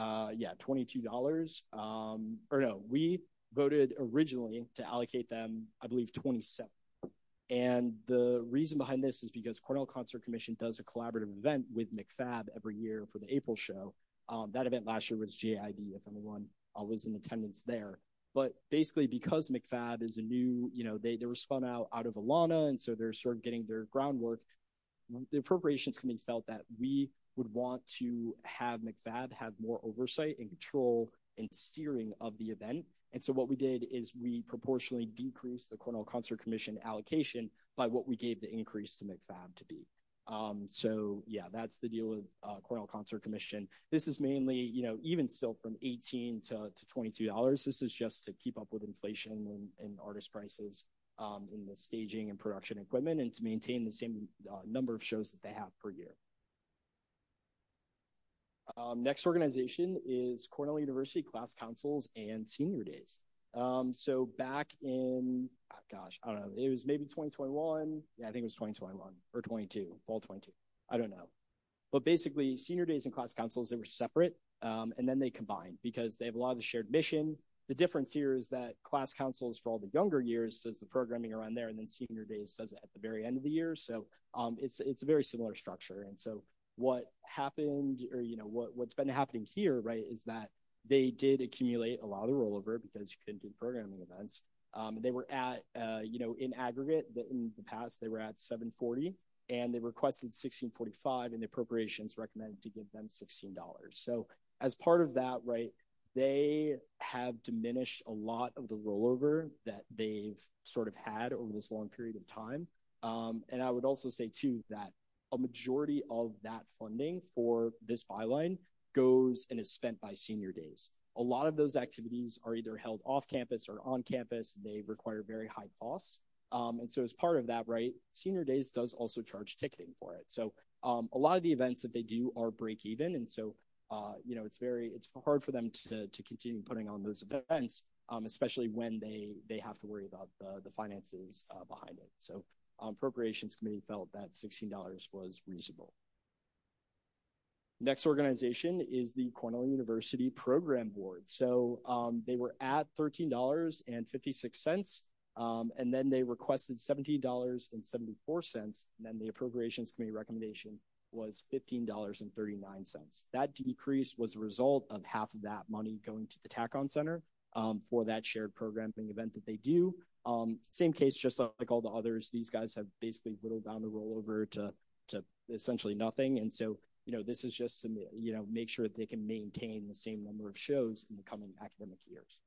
$22. We voted originally to allocate them, I believe, 27. And the reason behind this is because Cornell Concert Commission does a collaborative event with McFab every year for the April show. That event last year was JID, if anyone was in attendance there. But basically, because McFab is a new, they were spun out of Alana, and so they're sort of getting their groundwork. The Appropriations Committee felt that we would want to have McFab have more oversight and control and steering of the event. And so what we did is we proportionally decreased the Cornell Concert Commission allocation by what we gave the increase to McFab to be. That's the deal with Cornell Concert Commission. This is mainly, even still from 18 to $22. This is just to keep up with inflation and artist prices in the staging and production equipment, and to maintain the same number of shows that they have per year. Next organization is Cornell University Class Councils and Senior Days. So back in, I don't know, it was maybe 2021. Yeah, I think it was 2021 or 22, fall 22. I don't know. But basically, Senior Days and Class Councils, they were separate, and then they combined because they have a lot of the shared mission. The difference here is that Class Councils for all the younger years does the programming around there, and then Senior Days does it at the very end of the year. So it's a very similar structure. And so what happened, or what's been happening here, right, is that they did accumulate a lot of the rollover because you couldn't do programming events. They were at, in aggregate, in the past, they were at 740. and they requested $16.45, and the appropriations recommended to give them $16. So as part of that, right, they have diminished a lot of the rollover that they've sort of had over this long period of time. And I would also say, too, that a majority of that funding for this byline goes and is spent by senior days. A lot of those activities are either held off campus or on campus. They require very high costs. And so as part of that, right, Senior Days does also charge ticketing for it. So a lot of the events that they do are break even. And so, it's hard for them to continue putting on those events, especially when they have to worry about the finances behind it. So Appropriations Committee felt that $16 was reasonable. Next organization is the Cornell University Program Board. So they were at $13.56, and then they requested $17.74, and then the Appropriations Committee recommendation was $15.39. That decrease was a result of half of that money going to the TACON Center for that shared programming event that they do. Same case, just like all the others, these guys have basically whittled down the rollover to essentially nothing. And so, this is just to, make sure that they can maintain the same number of shows in the coming academic years.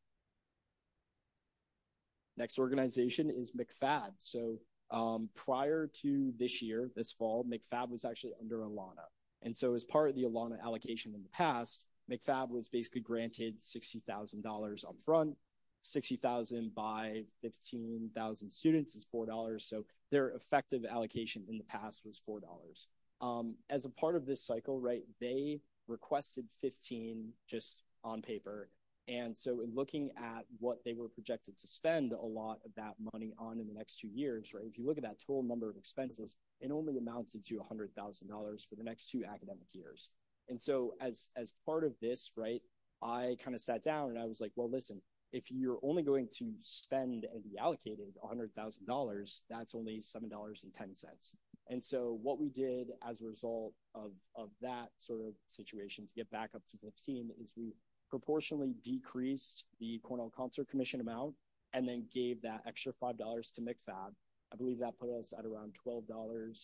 Next organization is McFab. So prior to this fall, McFab was actually under Alana. And so as part of the Alana allocation in the past, McFab was basically granted $60,000 up front. 60,000 by 15,000 students is $4. So their effective allocation in the past was $4. As a part of this cycle, right, they requested 15 just on paper. And so in looking at what they were projected to spend a lot of that money on in the next 2 years, right, if you look at that total number of expenses, it only amounted to $100,000 for the next 2 academic years. And so as part of this, right, I kind of sat down and I was like, well, listen, if you're only going to spend and be allocated $100,000, that's only $7.10. And so what we did as a result of that sort of situation to get back up to 15 is we proportionally decreased the Cornell Concert Commission amount and then gave that extra $5 to McFab. I believe that put us at around $12.10.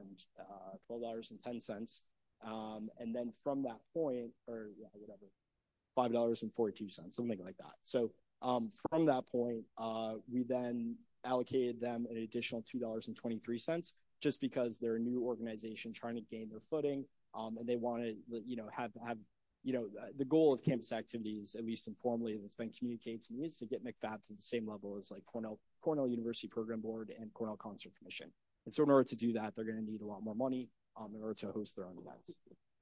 And then from that point, $5.42, something like that. So from that point, we then allocated them an additional $2.23, just because they're a new organization trying to gain their footing, and they want to, have the goal of campus activities, at least informally, that's been communicated to me, is to get McFab to the same level as like Cornell University Program Board and Cornell Concert Commission. And so in order to do that, they're going to need a lot more money in order to host their own events.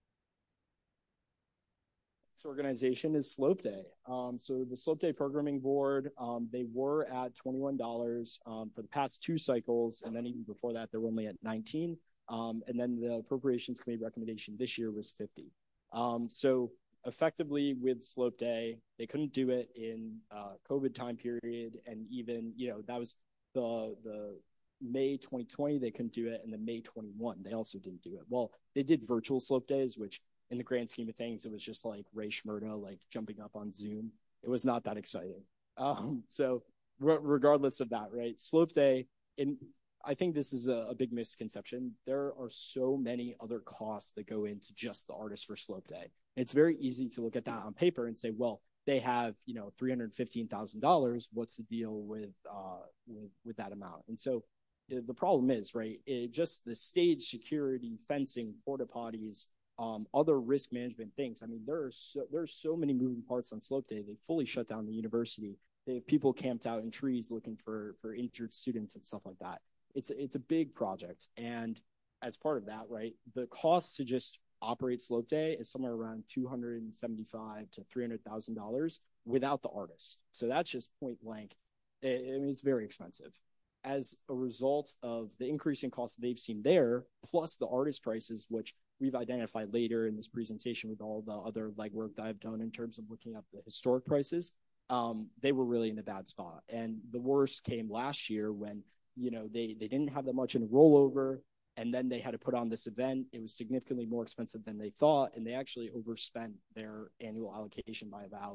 This organization is Slope Day. So the Slope Day Programming Board, they were at $21 for the past 2 cycles, and then even before that, they were only at $19. And then the Appropriations Committee recommendation this year was $50. So effectively with Slope Day, they couldn't do it in COVID time period, and even that was the May 2020 they couldn't do it, and the May 21 they also didn't do it. Well, they did virtual Slope Days, which in the grand scheme of things, it was just like Ray Shmurda, like jumping up on Zoom. It was not that exciting. So regardless of that, right? Slope Day, I think this is a big misconception. There are so many other costs that go into just the artists for Slope Day. It's very easy to look at that on paper and say, well, they have, $315,000. What's the deal with that amount? And so the problem is, right, just the stage security, fencing, porta potties, other risk management things. I mean, there's so many moving parts on Slope Day. They fully shut down the university. They have people camped out in trees looking for injured students and stuff like that. It's a big project. And as part of that, right, the cost to just operate Slope Day is somewhere around $275,000 to $300,000 without the artist. So that's just point blank. It's very expensive. As a result of the increase in costs they've seen there, plus the artist prices, which we've identified later in this presentation with all the other legwork that I've done in terms of looking at the historic prices, they were really in a bad spot. And the worst came last year when, they didn't have that much in a rollover, and then they had to put on this event. It was significantly more expensive than they thought, and they actually overspent their annual allocation by about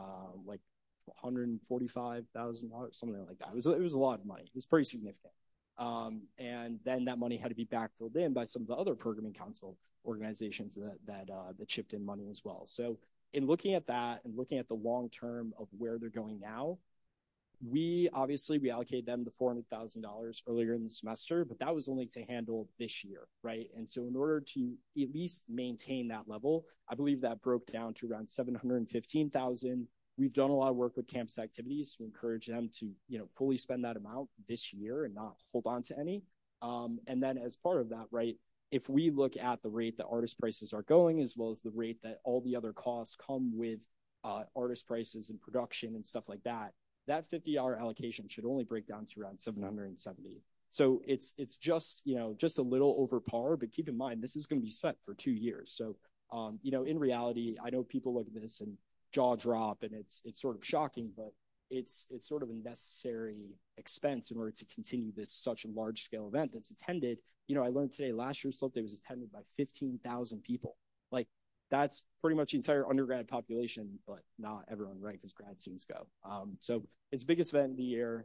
$145,000, something like that. It was a lot of money. It was pretty significant. And then that money had to be backfilled in by some of the other programming council organizations that chipped in money as well. So in looking at that and looking at the long term of where they're going now, we allocated them the $400,000 earlier in the semester, but that was only to handle this year, right? And so in order to at least maintain that level, I believe that broke down to around $715,000. We've done a lot of work with campus activities to encourage them to, fully spend that amount this year and not hold on to any. And then as part of that, right, if we look at the rate that artist prices are going, as well as the rate that all the other costs come with artist prices and production and stuff like that, that $50 allocation should only break down to around $770. So it's just, just a little over par, but keep in mind, this is going to be set for 2 years. So, in reality, I know people look at this and jaw drop and it's sort of shocking, but it's sort of a necessary expense in order to continue this such a large scale event that's attended. I learned today, last year's Slope Day was attended by 15,000 people. Like, that's pretty much the entire undergrad population, but not everyone, right? Because grad students go. So it's the biggest event of the year.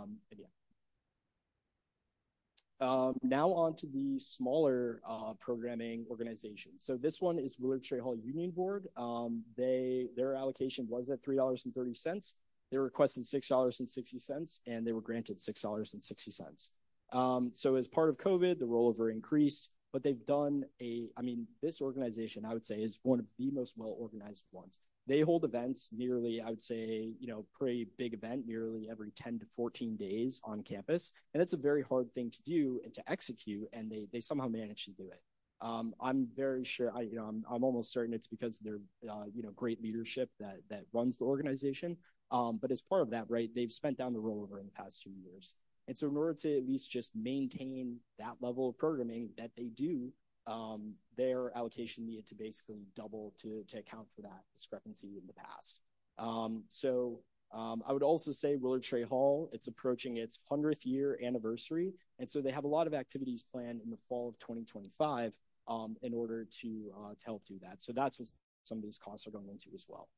Now on to the smaller programming organizations. So this one is Willard Straight Hall Union Board. Their allocation was at $3.30. They requested $6.60, and they were granted $6.60. So as part of COVID, the rollover increased, but they've done this organization, I would say, is one of the most well-organized ones. They hold events nearly, I would say, pretty big event, nearly every 10 to 14 days on campus. And it's a very hard thing to do and to execute, and they somehow manage to do it. I'm very sure, I'm almost certain it's because of their, great leadership that runs the organization. But as part of that, right, they've spent down the rollover in the past 2 years. And so in order to at least just maintain that level of programming that they do, their allocation needed to basically double to account for that discrepancy in the past. I would also say Willard Straight Hall, it's approaching its 100th year anniversary. And so they have a lot of activities planned in the fall of 2025 in order to help do that. So that's what some of these costs are going into as well.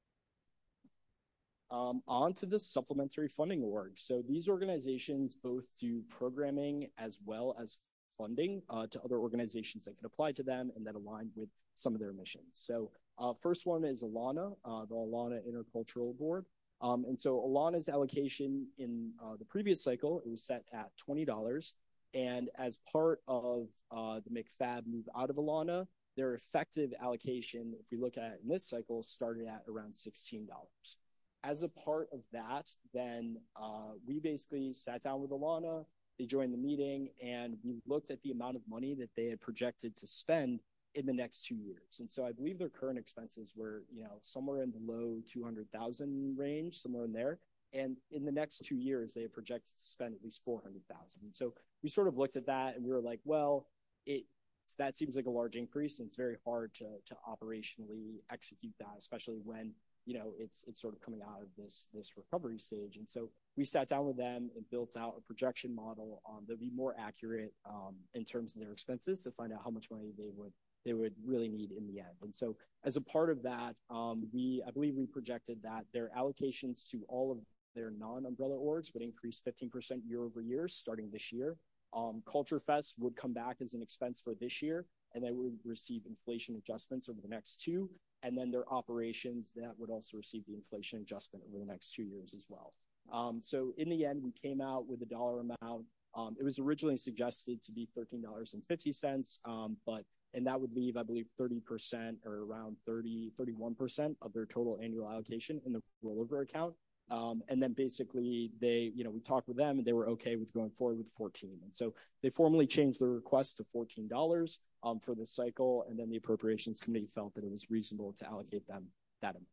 On to the supplementary funding orgs. So these organizations both do programming as well as funding to other organizations that can apply to them and that align with some of their missions. So first one is Alana, the Alana Intercultural Board. And so Alana's allocation in the previous cycle, it was set at $20. And as part of the McFab move out of Alana, their effective allocation, if we look at it in this cycle, started at around $16. As a part of that, then we basically sat down with Alana, they joined the meeting, and we looked at the amount of money that they had projected to spend in the next 2 years. And so I believe their current expenses were, somewhere in the low 200,000 range, somewhere in there. And in the next 2 years, they had projected to spend at least 400,000. And so we sort of looked at that and we were like, well, that seems like a large increase, and it's very hard to operationally execute that, especially when it's sort of coming out of this recovery stage. And so we sat down with them and built out a projection model that would be more accurate in terms of their expenses to find out how much money they would really need in the end. And so as a part of that, I believe we projected that their allocations to all of their non-umbrella orgs would increase 15% year over year starting this year. Culture Fest would come back as an expense for this year, and they would receive inflation adjustments over the next 2. And then their operations, that would also receive the inflation adjustment over the next 2 years as well. So in the end, we came out with a dollar amount. It was originally suggested to be $13.50, and that would leave, I believe, 30% or around 31% of their total annual allocation in the rollover account. And then basically we talked with them and they were okay with going forward with 14. And so they formally changed their request to $14 for this cycle. And then the appropriations committee felt that it was reasonable to allocate them that amount.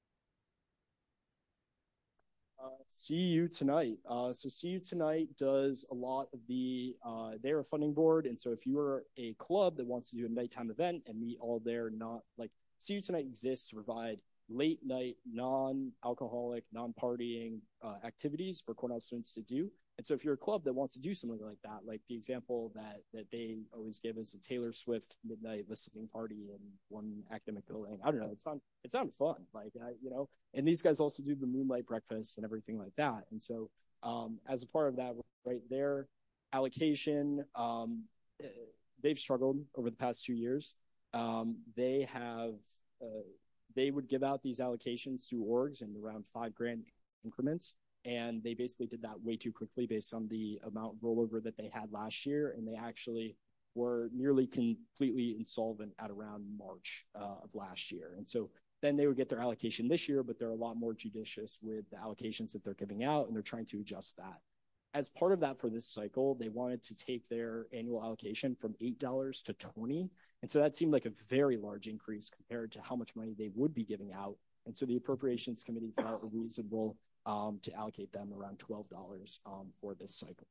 CU Tonight. So CU Tonight does a lot of they're a funding board. And so if you are a club that wants to do a nighttime event and meet all their CU Tonight exists to provide late night, non-alcoholic, non-partying activities for Cornell students to do. And so if you're a club that wants to do something like that, like the example that they always give is a Taylor Swift midnight listening party in one academic building. I don't know. It sounded fun. And these guys also do the moonlight breakfast and everything like that. And so as a part of that, right, their allocation, they've struggled over the past 2 years. They have, they would give out these allocations to orgs in around $5,000 increments. And they basically did that way too quickly based on the amount of rollover that they had last year. And they actually were nearly completely insolvent at around March of last year. And so then they would get their allocation this year, but they're a lot more judicious with the allocations that they're giving out, and they're trying to adjust that. As part of that for this cycle, they wanted to take their annual allocation from $8 to $20. And so that seemed like a very large increase compared to how much money they would be giving out. And so the Appropriations Committee felt it reasonable to allocate them around $12 for this cycle.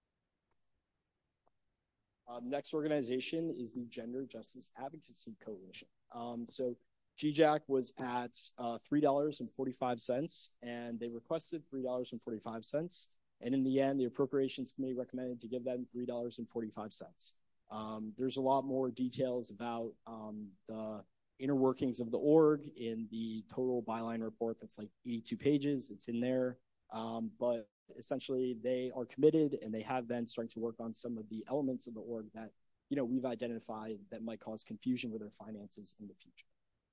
Next organization is the Gender Justice Advocacy Coalition. So GJAC was at $3.45, and they requested $3.45. And in the end, the Appropriations Committee recommended to give them $3.45. There's a lot more details about the inner workings of the org in the total byline report that's like 82 pages. It's in there. But essentially, they are committed, and they have been starting to work on some of the elements of the org that, you know, we've identified that might cause confusion with their finances in the future.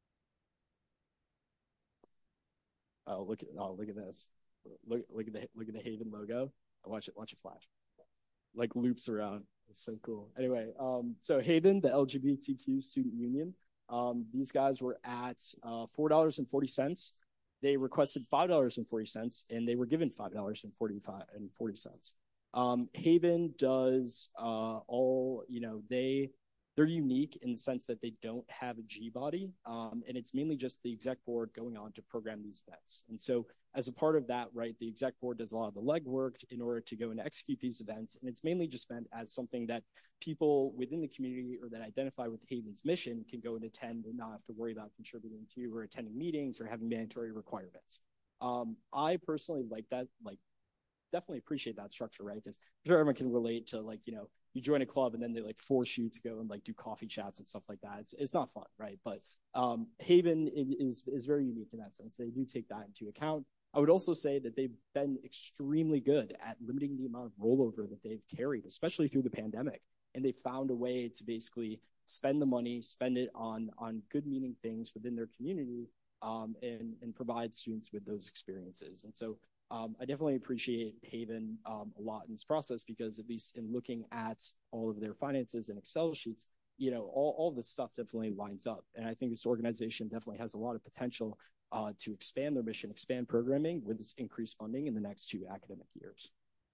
Look at this. Look at the Haven logo. Watch it flash. Like loops around. It's so cool. Anyway, so Haven, the LGBTQ student union, these guys were at $4.40. They requested $5.40, and they were given $5.40. Haven does all, you know, they're unique in the sense that they don't have a G body, and it's mainly just the exec board going on to program these events. And so as a part of that, right, the exec board does a lot of the legwork in order to go and execute these events, and it's mainly just meant as something that people within the community or that identify with Haven's mission can go and attend and not have to worry about contributing to or attending meetings or having mandatory requirements. I personally like that, like, definitely appreciate that structure, right? Because I'm sure everyone can relate to, like, you know, you join a club and then they like force you to go and like do coffee chats and stuff like that. It's not fun, right? But Haven is very unique in that sense. They do take that into account. I would also say that they've been extremely good at limiting the amount of rollover that they've carried, especially through the pandemic. And they found a way to basically spend the money, spend it on good meaning things within their community, and provide students with those experiences. And so I definitely appreciate Haven a lot in this process, because at least in looking at all of their finances and Excel sheets, you know, all this stuff definitely lines up. And I think this organization definitely has a lot of potential to expand their mission, expand programming with this increased funding in the next 2 academic years.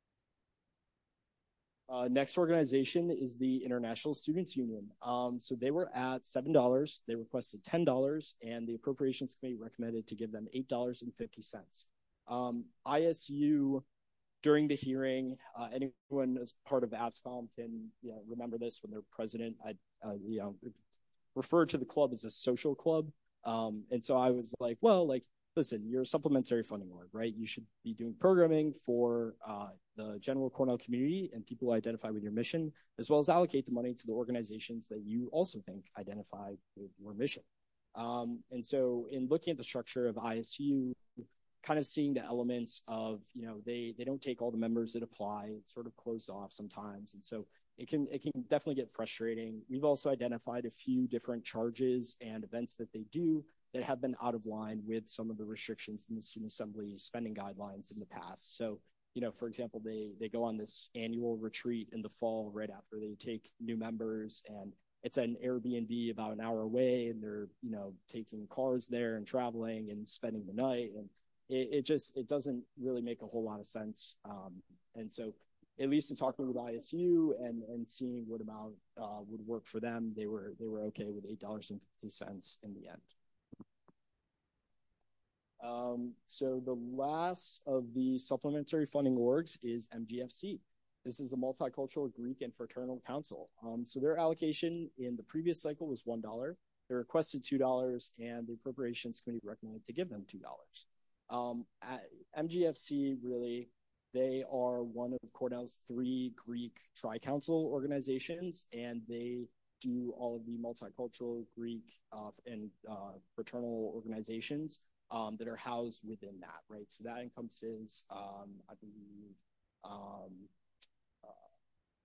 Next organization is the International Students Union. So they were at $7. They requested $10, and the Appropriations Committee recommended to give them $8.50. ISU, during the hearing, anyone as part of APSCOM can, you know, remember this when their president, you know, referred to the club as a social club. And so I was like, well, like, listen, you're a supplementary funding org, right? You should be doing programming for the general Cornell community and people who identify with your mission, as well as allocate the money to the organizations that you also think identify with your mission. And so in looking at the structure of ISU, kind of seeing the elements of, you know, they don't take all the members that apply. It's sort of closed off sometimes. And so it can definitely get frustrating. We've also identified a few different charges and events that they do that have been out of line with some of the restrictions in the Student Assembly spending guidelines in the past. So, you know, for example, they go on this annual retreat in the fall right after they take new members, and it's an Airbnb about an hour away, and they're, you know, taking cars there and traveling and spending the night. And it doesn't really make a whole lot of sense. And so at least in talking with ISU and seeing what amount would work for them, they were okay with $8.50 in the end. So the last of the supplementary funding orgs is MGFC. This is the Multicultural Greek and Fraternal Council. So their allocation in the previous cycle was $1. They requested $2, and the Appropriations Committee recommended to give them $2. At MGFC, really, they are one of Cornell's 3 Greek tri-council organizations, and they do all of the multicultural Greek and fraternal organizations that are housed within that, right? So that encompasses, I believe,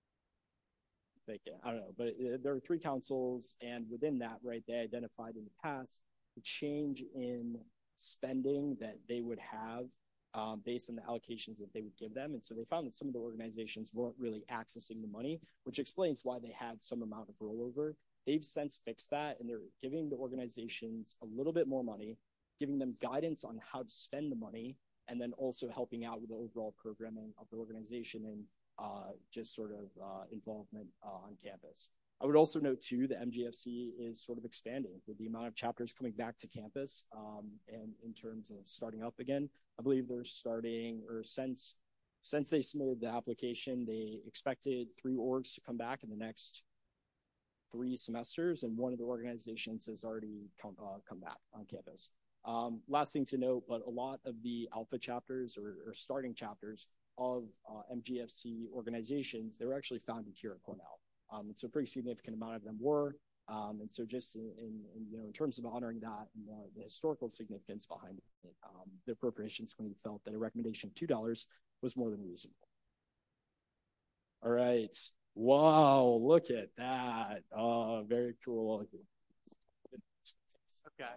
vacant. I don't know, but there are 3 councils, and within that, right, they identified in the past the change in spending that they would have based on the allocations that they would give them. And so they found that some of the organizations weren't really accessing the money, which explains why they had some amount of rollover. They've since fixed that, and they're giving the organizations a little bit more money, giving them guidance on how to spend the money, and then also helping out with the overall programming of the organization and just sort of involvement on campus. I would also note, too, the MGFC is sort of expanding with the amount of chapters coming back to campus and in terms of starting up again. I believe they're starting, or since they submitted the application, they expected 3 orgs to come back in the next 3 semesters, and one of the organizations has already come back on campus. Last thing to note, but a lot of the alpha chapters or starting chapters of MGFC organizations, they were actually founded here at Cornell. And so a pretty significant amount of them were. And so just in terms of honoring that and the historical significance behind it, the appropriations committee felt that a recommendation of $2 was more than reasonable. All right. Wow, look at that. Oh, very cool. Okay.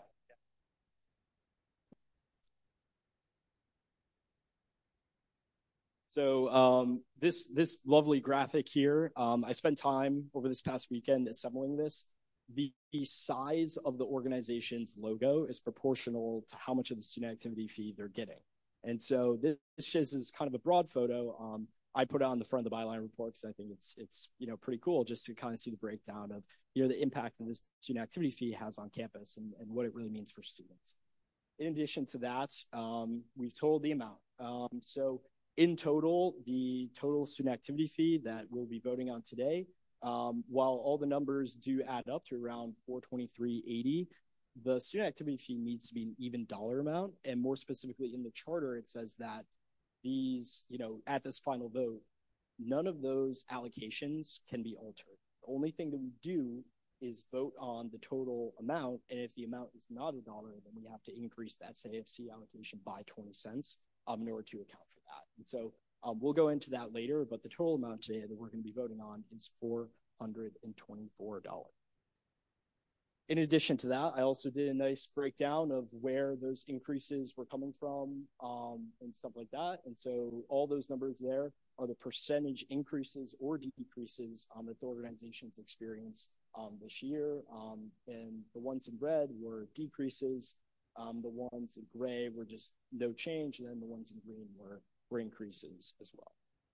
So this lovely graphic here, I spent time over this past weekend assembling this. The size of the organization's logo is proportional to how much of the student activity fee they're getting. And so this just is kind of a broad photo. I put it on the front of the Byline report because I think it's pretty cool just to kind of see the breakdown of the impact that this student activity fee has on campus and what it really means for students. In addition to that, we've totaled the amount. So in total, the total student activity fee that we'll be voting on today, while all the numbers do add up to around $423.80, the student activity fee needs to be an even dollar amount. And more specifically in the charter, it says that these, at this final vote, none of those allocations can be altered. The only thing that we do is vote on the total amount. And if the amount is not $1, then we have to increase that SAFC allocation by 20 cents in order to account for that. And so we'll go into that later, but the total amount today that we're going to be voting on is $424. In addition to that, I also did a nice breakdown of where those increases were coming from and stuff like that. And so all those numbers there are the percentage increases or decreases that the organizations experienced this year. And the ones in red were decreases. The ones in gray were just no change. And then the ones in green were increases as well.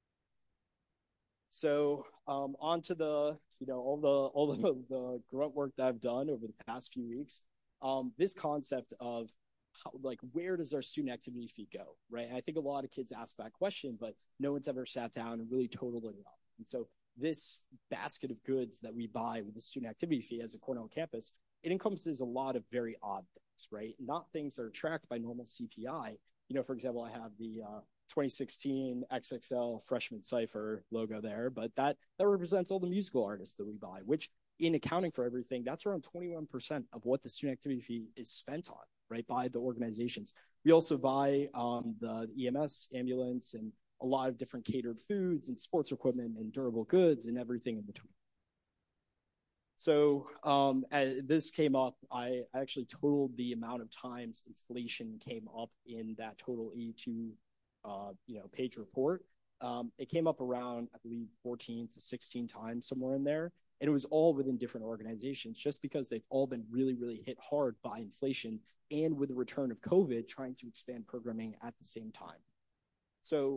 So on to the, all the grunt work that I've done over the past few weeks. This concept of how, where does our student activity fee go, right? And I think a lot of kids ask that question, but no one's ever sat down and really totaled it up. And so this basket of goods that we buy with the student activity fee as a Cornell campus, it encompasses a lot of very odd things, right? Not things that are tracked by normal CPI. For example, I have the 2016 XXL Freshman Cypher logo there, but that represents all the musical artists that we buy, which in accounting for everything, that's around 21% of what the student activity fee is spent on, right, by the organizations. We also buy the EMS ambulance and a lot of different catered foods and sports equipment and durable goods and everything in between. So as this came up, I actually totaled the amount of times inflation came up in that total E2 page report. It came up around, I believe, 14 to 16 times, somewhere in there. And it was all within different organizations just because they've all been really, really hit hard by inflation and with the return of COVID, trying to expand programming at the same time. So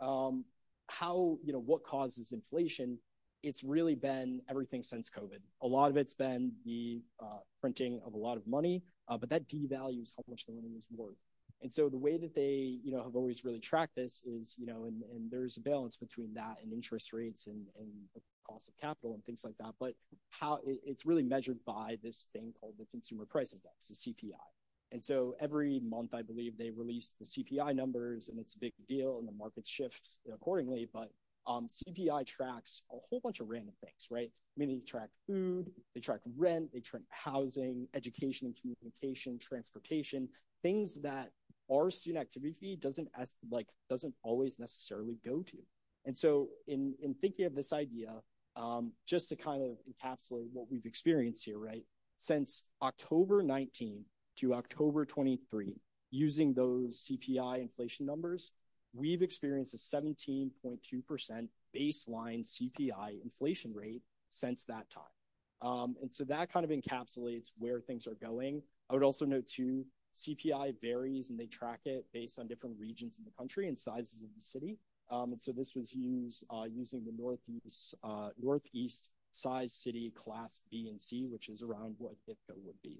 what causes inflation? It's really been everything since COVID. A lot of it's been the printing of a lot of money, but that devalues how much the money is worth. And so the way that they, have always really tracked this is, and there's a balance between that and interest rates and the cost of capital and things like that. But how it's really measured by this thing called the Consumer Price Index, the CPI. And so every month, I believe they release the CPI numbers, and it's a big deal, and the markets shift accordingly. But CPI tracks a whole bunch of random things, right? I mean, they track food, they track rent, they track housing, education and communication, transportation, things that our student activity fee doesn't always necessarily go to. And so in thinking of this idea, just to kind of encapsulate what we've experienced here, right? Since October 19 to October 23, using those CPI inflation numbers, we've experienced a 17.2% baseline CPI inflation rate since that time. And so that kind of encapsulates where things are going. I would also note too, CPI varies and they track it based on different regions in the country and sizes of the city. And so this was used using the Northeast size city class B and C, which is around what Ithaca would be.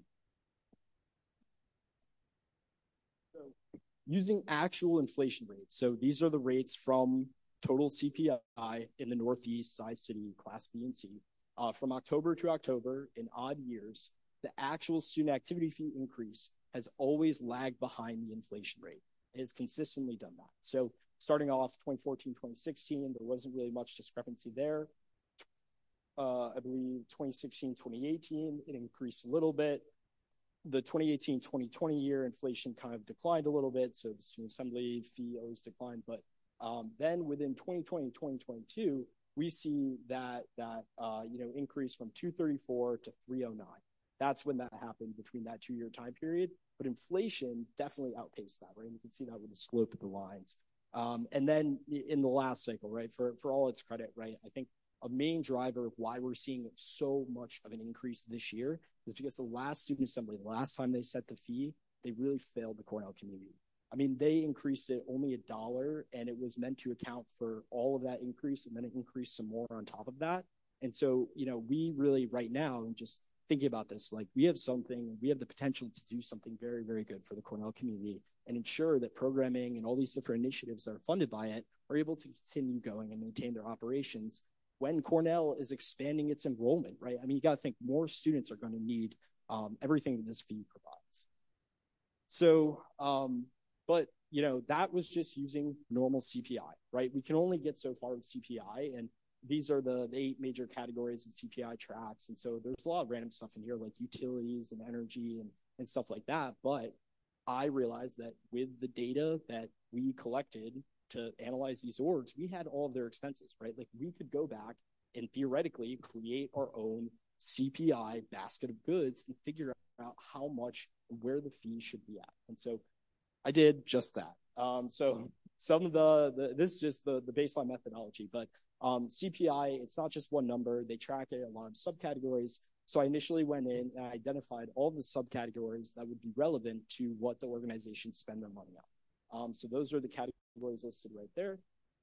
So using actual inflation rates. So these are the rates from total CPI in the Northeast size city class B and C. From October to October in odd years, the actual student activity fee increase has always lagged behind the inflation rate. It has consistently done that. So starting off 2014, 2016, there wasn't really much discrepancy there. I believe 2016, 2018, it increased a little bit. The 2018, 2020 year, inflation kind of declined a little bit. So the student assembly fee always declined. But then within 2020, 2022, we see that increase from 234 to 309. That's when that happened between that 2-year time period. But inflation definitely outpaced that, right? And you can see that with the slope of the lines. And then in the last cycle, right, for all its credit, right, I think a main driver of why we're seeing so much of an increase this year is because the last student assembly, the last time they set the fee, they really failed the Cornell community. I mean, they increased it only $1, and it was meant to account for all of that increase, and then it increased some more on top of that. And so, we really right now, just thinking about this, like we have the potential to do something very, very good for the Cornell community and ensure that programming and all these different initiatives that are funded by it are able to continue going and maintain their operations when Cornell is expanding its enrollment, right? I mean, you got to think more students are going to need everything that this fee provides. So, but that was just using normal CPI, right? We can only get so far with CPI, and these are the 8 major categories that CPI tracks. And so there's a lot of random stuff in here like utilities and energy and stuff like that. But I realized that with the data that we collected to analyze these orgs, we had all of their expenses, right? Like we could go back and theoretically create our own CPI basket of goods and figure out how much, where the fee should be at. And so I did just that. So some of this is just the baseline methodology, but CPI, it's not just one number. They track it in a lot of subcategories. So I initially went in and I identified all the subcategories that would be relevant to what the organization spend their money on. So those are the categories listed right there.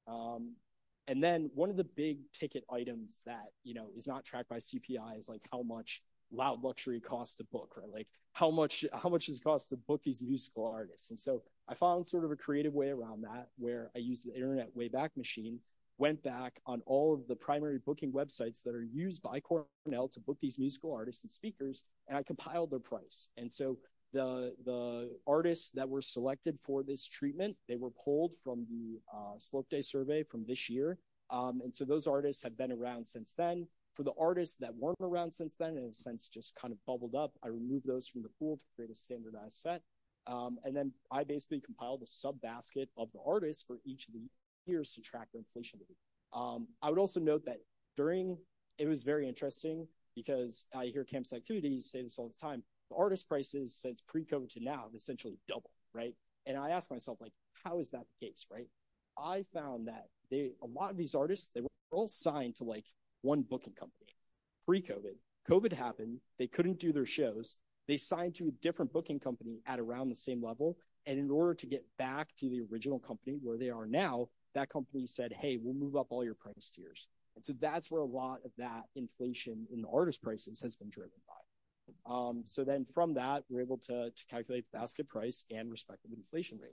And then one of the big ticket items that, is not tracked by CPI is like how much Loud Luxury costs to book, right? Like how much does it cost to book these musical artists? And so I found sort of a creative way around that where I used the Internet Wayback Machine, went back on all of the primary booking websites that are used by Cornell to book these musical artists and speakers, and I compiled their price. And so the artists that were selected for this treatment, they were pulled from the Slope Day survey from this year. And so those artists have been around since then. For the artists that weren't around since then and have since just kind of bubbled up, I removed those from the pool to create a standardized set. And then I basically compiled a sub-basket of the artists for each of the years to track their inflation rate. I would also note that it was very interesting because I hear campus activities say this all the time. The artist prices since pre-COVID to now have essentially doubled, right? And I asked myself, like, how is that the case, right? I found that a lot of these artists, they were all signed to like one booking company pre-COVID. COVID happened. They couldn't do their shows. They signed to a different booking company at around the same level. And in order to get back to the original company where they are now, that company said, hey, we'll move up all your price tiers. And so that's where a lot of that inflation in the artist prices has been driven by. So then from that, we're able to calculate the basket price and respective inflation rate.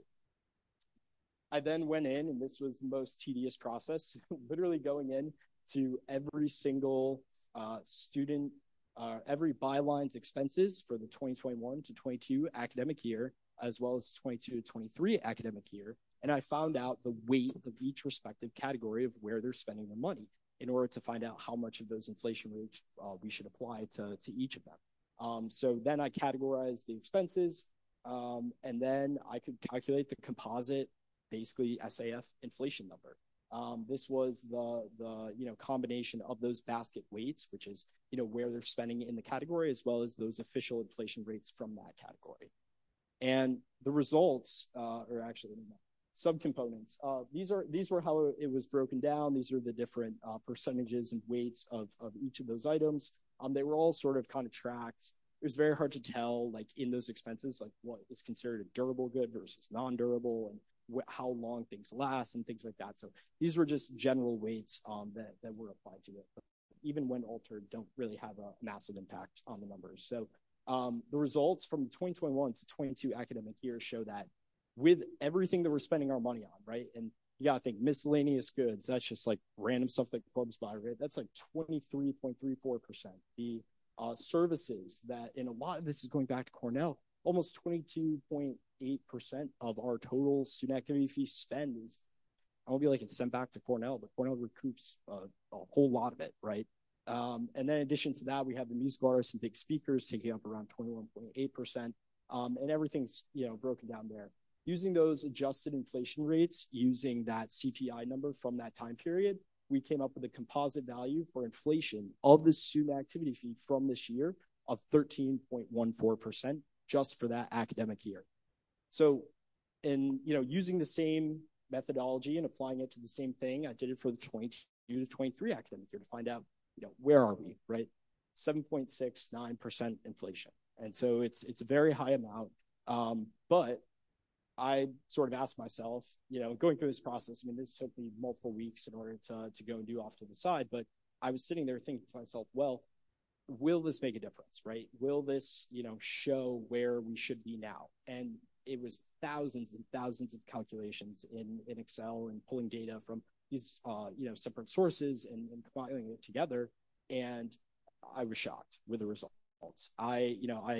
I then went in, and this was the most tedious process, literally going in to every single student, every byline's expenses for the 2021 to 22 academic year, as well as 22 to 23 academic year. And I found out the weight of each respective category of where they're spending their money in order to find out how much of those inflation rates we should apply to each of them. So then I categorized the expenses, and then I could calculate the composite, basically SAF inflation number. This was the combination of those basket weights, which is, where they're spending in the category, as well as those official inflation rates from that category. And the results, or actually subcomponents, these were how it was broken down. These are the different percentages and weights of each of those items. They were all sort of kind of tracked. It was very hard to tell, like, in those expenses, like, what is considered a durable good versus non-durable, and how long things last and things like that. So these were just general weights that were applied to it. But even when altered, don't really have a massive impact on the numbers. So the results from 2021 to 22 academic year show that with everything that we're spending our money on, right? And you got to think miscellaneous goods, that's just like random stuff that clubs buy, right? That's like 23.34%. The services that, and a lot of this is going back to Cornell, almost 22.8% of our total student activity fee spend is, I won't be like it's sent back to Cornell, but Cornell recoups a whole lot of it, right? And then in addition to that, we have the musical artists and big speakers taking up around 21.8%. And everything's, broken down there. Using those adjusted inflation rates, using that CPI number from that time period, we came up with a composite value for inflation of the student activity fee from this year of 13.14% just for that academic year. So, using the same methodology and applying it to the same thing, I did it for the 22 to 23 academic year to find out, where are we, right? 7.69% inflation. And so it's a very high amount. But I sort of asked myself, going through this process, this took me multiple weeks in order to go and do off to the side, but I was sitting there thinking to myself, well, will this make a difference, right? Will this, show where we should be now? And it was thousands and thousands of calculations in Excel and pulling data from these, separate sources and compiling it together. And I was shocked with the results. I'll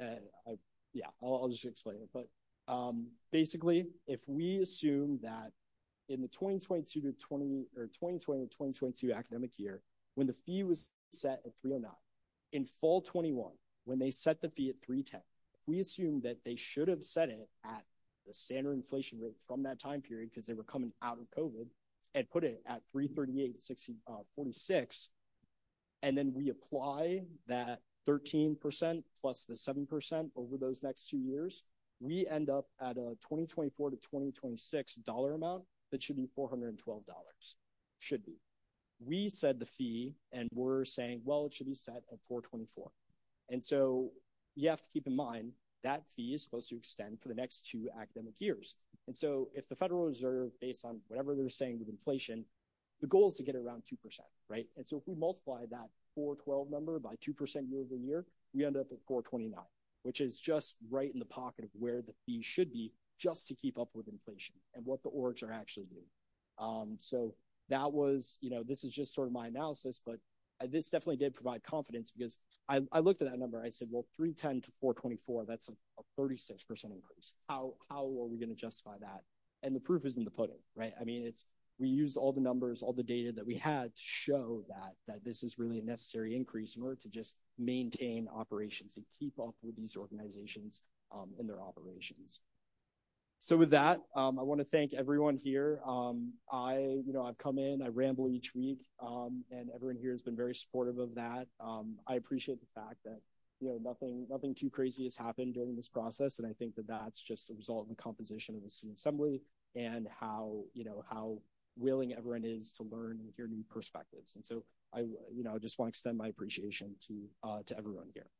just explain it. But basically, if we assume that in the 2022 to 2022 academic year, when the fee was set at 309, in fall 21, when they set the fee at 310, if we assume that they should have set it at the standard inflation rate from that time period because they were coming out of COVID and put it at 338.46, and then we apply that 13% plus the 7% over those next 2 years, we end up at a 2024 to 2026 dollar amount that should be $412. Should be. We said the fee, and we're saying, well, it should be set at $424. And so you have to keep in mind that fee is supposed to extend for the next 2 academic years. And so if the Federal Reserve, based on whatever they're saying with inflation, the goal is to get it around 2%, right? And so if we multiply that 412 number by 2% year over year, we end up at 429, which is just right in the pocket of where the fee should be just to keep up with inflation and what the orgs are actually doing. So that was, this is just sort of my analysis, but this definitely did provide confidence because I looked at that number. I said, well, 310 to 424, that's a 36% increase. How are we going to justify that? And the proof is in the pudding, right? We used all the numbers, all the data that we had to show that this is really a necessary increase in order to just maintain operations and keep up with these organizations in their operations. So with that, I want to thank everyone here. I've come in, I ramble each week, and everyone here has been very supportive of that. I appreciate the fact that, nothing too crazy has happened during this process. And I think that that's just a result of the composition of the student assembly and how willing everyone is to learn and hear new perspectives. And so I just want to extend my appreciation to everyone here.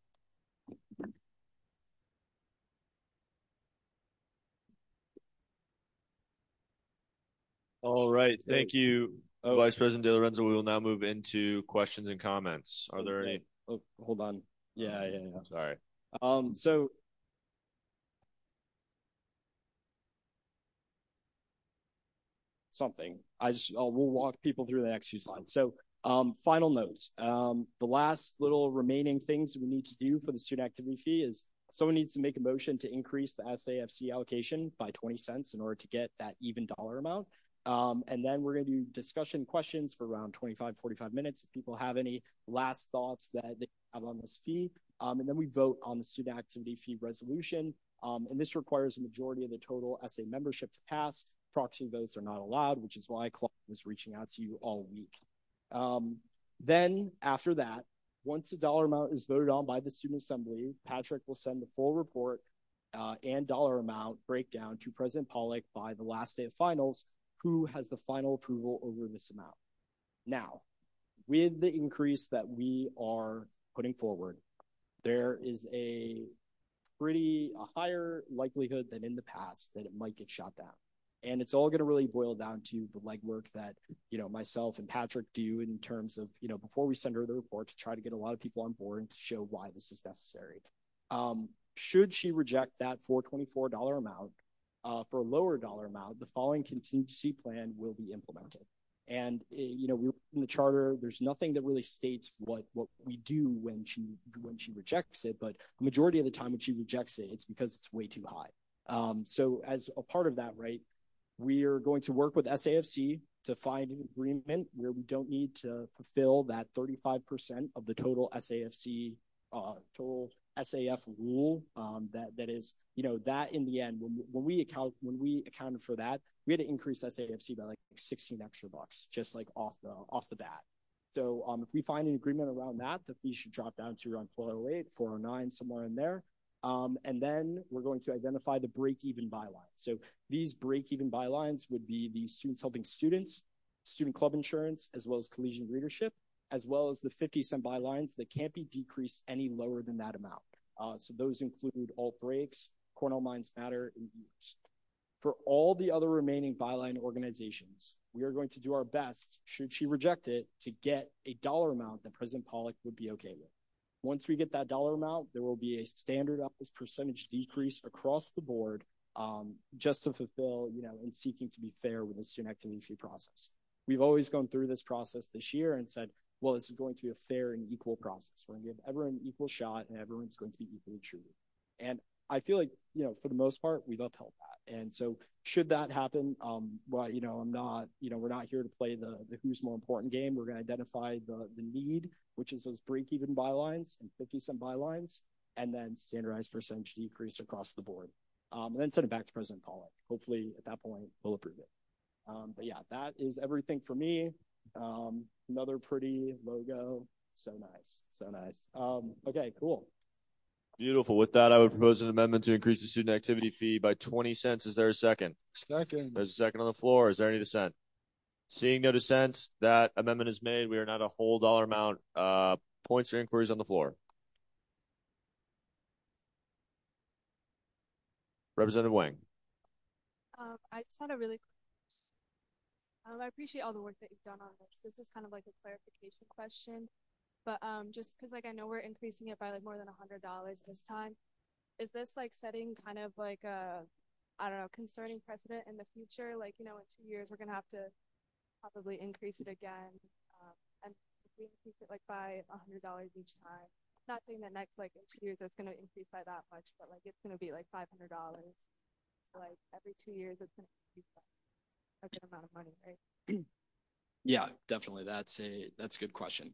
All right. Thank you, Vice President De Lorenzo. We will now move into questions and comments. Are there any? Oh, hold on. Yeah. Sorry. So something. We'll walk people through the next few slides. So, final notes. The last little remaining things we need to do for the student activity fee is someone needs to make a motion to increase the SAFC allocation by 20 cents in order to get that even dollar amount. And then we're going to do discussion questions for around 25, 45 minutes. If people have any last thoughts that they have on this fee, and then we vote on the student activity fee resolution. And this requires a majority of the total SA membership to pass. proxy votes are not allowed, which is why Claude was reaching out to you all week. Then after that, once the dollar amount is voted on by the student assembly, Patrick will send the full report and dollar amount breakdown to President Pollock by the last day of finals, who has the final approval over this amount. Now, with the increase that we are putting forward, there is a higher likelihood than in the past that it might get shot down. And it's all going to really boil down to the legwork that, myself and Patrick do in terms of, before we send her the report, to try to get a lot of people on board and to show why this is necessary. Should she reject that $424 amount for a lower dollar amount, the following contingency plan will be implemented. And, we in the charter, there's nothing that really states what we do when she rejects it. But the majority of the time when she rejects it, it's because it's way too high. So as a part of that, right, we are going to work with SAFC to find an agreement where we don't need to fulfill that 35% of the total SAFC, total SAF rule. That is, that in the end, when we accounted for that, we had to increase SAFC by like 16 extra bucks, just like off the bat. So if we find an agreement around that, the fee should drop down to around 408, 409, somewhere in there. And then we're going to identify the break-even bylines. So these break-even bylines would be the students helping students, student club insurance, as well as collegiate readership, as well as the 50-cent bylines that can't be decreased any lower than that amount. So those include alt breaks, Cornell Minds Matter, and years. For all the other remaining byline organizations, we are going to do our best, should she reject it, to get a dollar amount that President Pollock would be okay with. Once we get that dollar amount, there will be a standardized percentage decrease across the board, just to fulfill, and seeking to be fair with the student activity fee process. We've always gone through this process this year and said, well, this is going to be a fair and equal process. We're going to give everyone an equal shot and everyone's going to be equally treated. And I feel like, for the most part, we've upheld that. And so should that happen, I'm not, we're not here to play the who's more important game. We're going to identify the need, which is those break-even bylines and 50-cent bylines, and then standardized percentage decrease across the board. And then send it back to President Pollock. Hopefully at that point, he'll approve it. But yeah, that is everything for me. Another pretty logo. So nice. Okay, cool. Beautiful. With that, I would propose an amendment to increase the student activity fee by 20 cents. Is there a second? Second. There's a second on the floor. Is there any dissent? Seeing no dissent, that amendment is made. We are not a whole dollar amount. Points or inquiries on the floor? Representative Wang. I just had a really I appreciate all the work that you've done on this. This is kind of like a clarification question. But just because I know we're increasing it by more than $100 this time, is this setting kind of concerning precedent in the future? In 2 years we're gonna have to probably increase it again, and if we increase it by $100 each time. Not saying that next in 2 years it's gonna increase by that much, but it's gonna be $500. So every 2 years it's gonna increase by a good amount of money, right? Yeah, definitely. That's a good question.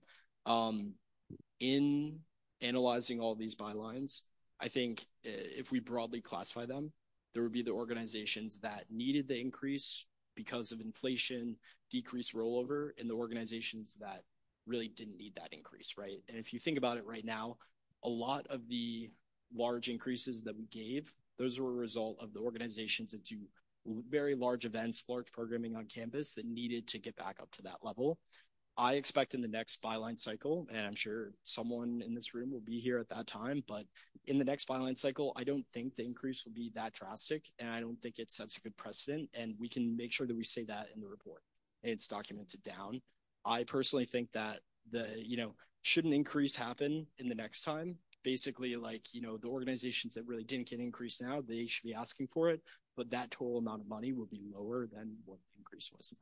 In analyzing all these bylines, I think if we broadly classify them, there would be the organizations that needed the increase because of inflation, decreased rollover, and the organizations that really didn't need that increase, right? And if you think about it right now, a lot of the large increases that we gave, those were a result of the organizations that do very large events, large programming on campus that needed to get back up to that level. I expect in the next byline cycle, and I'm sure someone in this room will be here at that time, but in the next byline cycle, I don't think the increase will be that drastic, and I don't think it sets a good precedent, and we can make sure that we say that in the report and it's documented down. I personally think that should an increase happen in the next time, basically the organizations that really didn't get an increase now, they should be asking for it, but that total amount of money will be lower than what the increase was.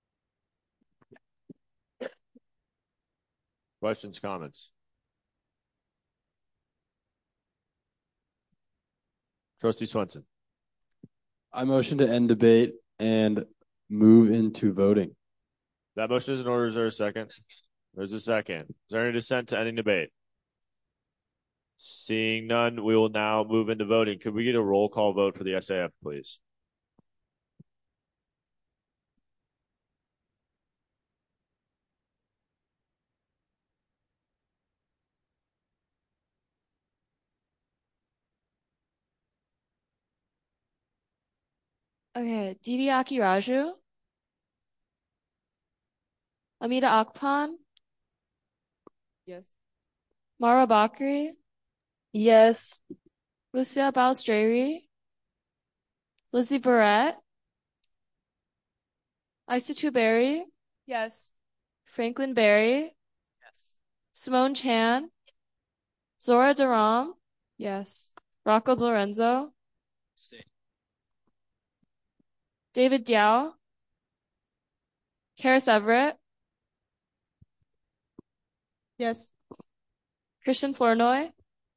Questions, comments? Trustee Swenson. I motion to end debate and move into voting. That motion is in order. Is there a second? There's a second. Is there any dissent to ending debate? Seeing none, we will now move into voting. Could we get a roll call vote for the SAF, please? Okay, Divyaki Raju, Amita Akpan, Yes. Mara Bakri, Yes. Lucia Balestreri, Lizzie Barrett, Isatu Berry, Yes. Franklin Berry, Yes. Simone Chan, Zora Duram, Yes. Rocco Lorenzo, Stay. David Diao, Karis Everett, Yes. Christian Flournoy,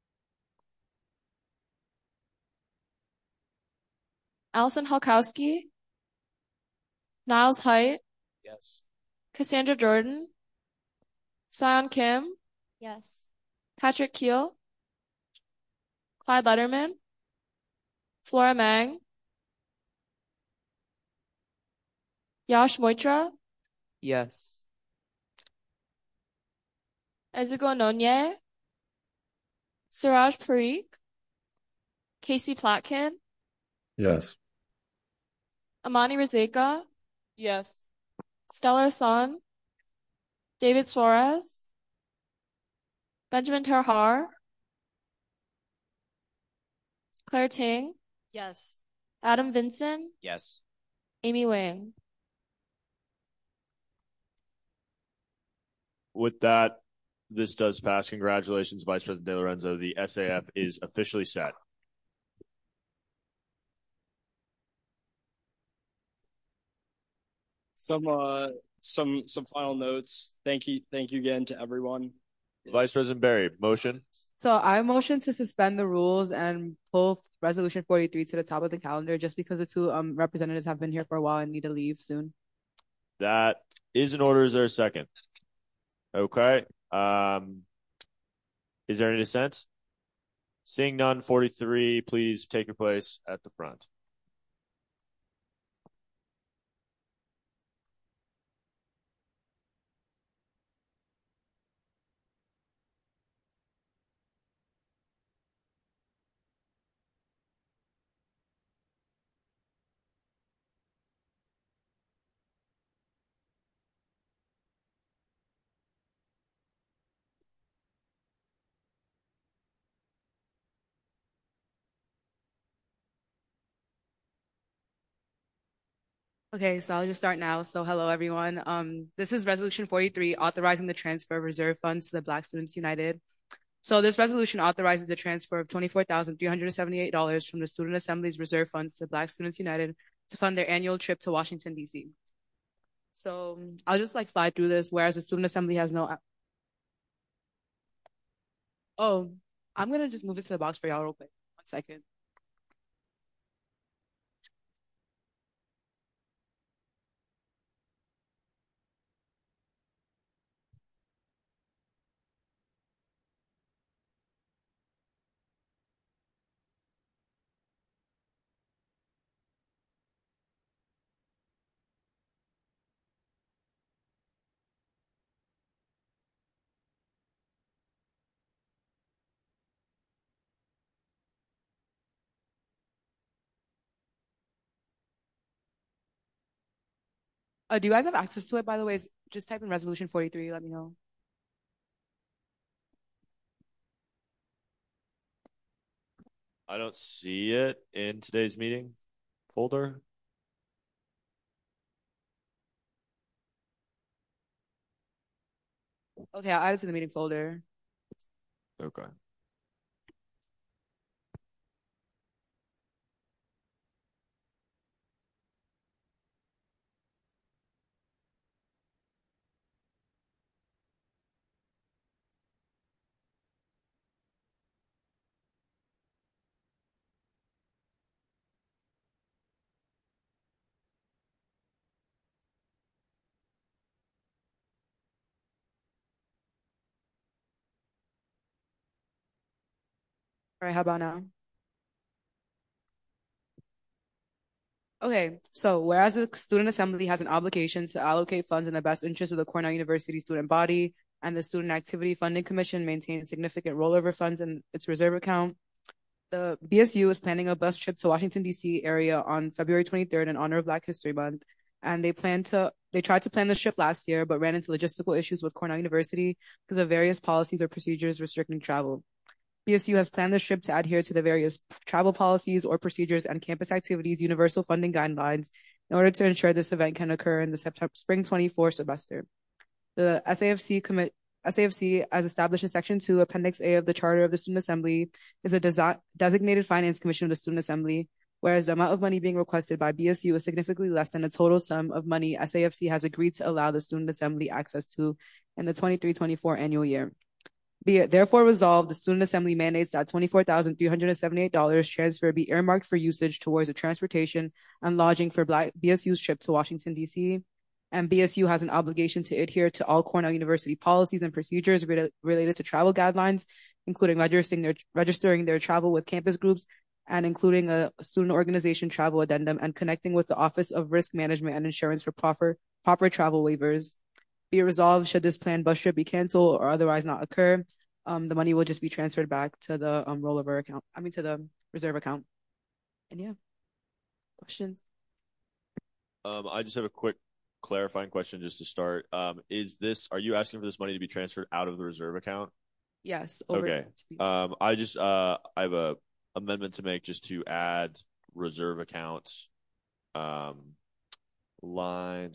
Allison Halkowski, Niles Height, Yes. Cassandra Jordan, Sion Kim, Yes. Patrick Keel, Clyde Letterman, Flora Mang, Yash Moitra, Yes. Ezigo Nonye, Suraj Parikh, Casey Platkin, Yes. Amani Razeka, Yes. Stellar Son, David Suarez, Benjamin Terhar, Claire Ting, Yes. Adam Vinson, Yes. Amy Wang. With that, this does pass. Congratulations, Vice President De Lorenzo. The SAF is officially set. Some final notes. Thank you again to everyone. Vice President Barry, motion. So I motion to suspend the rules and pull resolution 43 to the top of the calendar just because the two representatives have been here for a while and need to leave soon. That is in order. Is there a second? Okay. Is there any dissent? Seeing none, 43, please take your place at the front. Okay, so I'll just start now. So hello, everyone. This is Resolution 43, authorizing the transfer of reserve funds to the Black Students United. So this resolution authorizes the transfer of $24,378 from the Student Assembly's reserve funds to Black Students United to fund their annual trip to Washington, D.C. So I'll just fly through this, whereas the Student Assembly has no... Oh, I'm going to just move it to the box for y'all real quick. 1 second. Do you guys have access to it, by the way? Just type in Resolution 43, let me know. I don't see it in today's meeting folder. Okay, I'll add it to the meeting folder. Okay. All right, how about now? Okay, so whereas the Student Assembly has an obligation to allocate funds in the best interest of the Cornell University student body, and the Student Activity Funding Commission maintains significant rollover funds in its reserve account, The BSU is planning a bus trip to Washington, D.C. area on February 23rd in honor of Black History Month. And they tried to plan the trip last year, but ran into logistical issues with Cornell University because of various policies or procedures restricting travel. BSU has planned this trip to adhere to the various travel policies or procedures and campus activities universal funding guidelines in order to ensure this event can occur in the spring 24 semester. The SAFC, as established in Section 2, Appendix A of the Charter of the Student Assembly, is a designated finance commission of the Student Assembly, whereas the amount of money being requested by BSU is significantly less than the total sum of money SAFC has agreed to allow the Student Assembly access to in the 23-24 annual year. Be it therefore resolved, the Student Assembly mandates that $24,378 transfer be earmarked for usage towards the transportation and lodging for BSU's trip to Washington, D.C., and BSU has an obligation to adhere to all Cornell University policies and procedures related to travel guidelines, including registering their travel with campus groups and including a student organization travel addendum and connecting with the Office of Risk Management and Insurance for proper travel waivers. Be it resolved, should this planned bus trip be canceled or otherwise not occur, the money will just be transferred back to the to the reserve account. And yeah, questions? I just have a quick clarifying question just to start. Are you asking for this money to be transferred out of the reserve account? Yes. Okay. I have a amendment to make just to add reserve account, line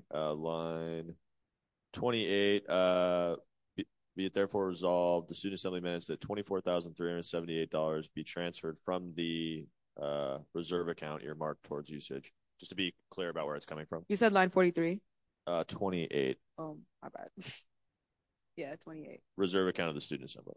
28, be it therefore resolved, the Student Assembly mandates that $24,378 be transferred from the reserve account earmarked towards usage. Just to be clear about where it's coming from. You said line 43? 28. Oh, my bad. Yeah, 28. Reserve account of the Student Assembly.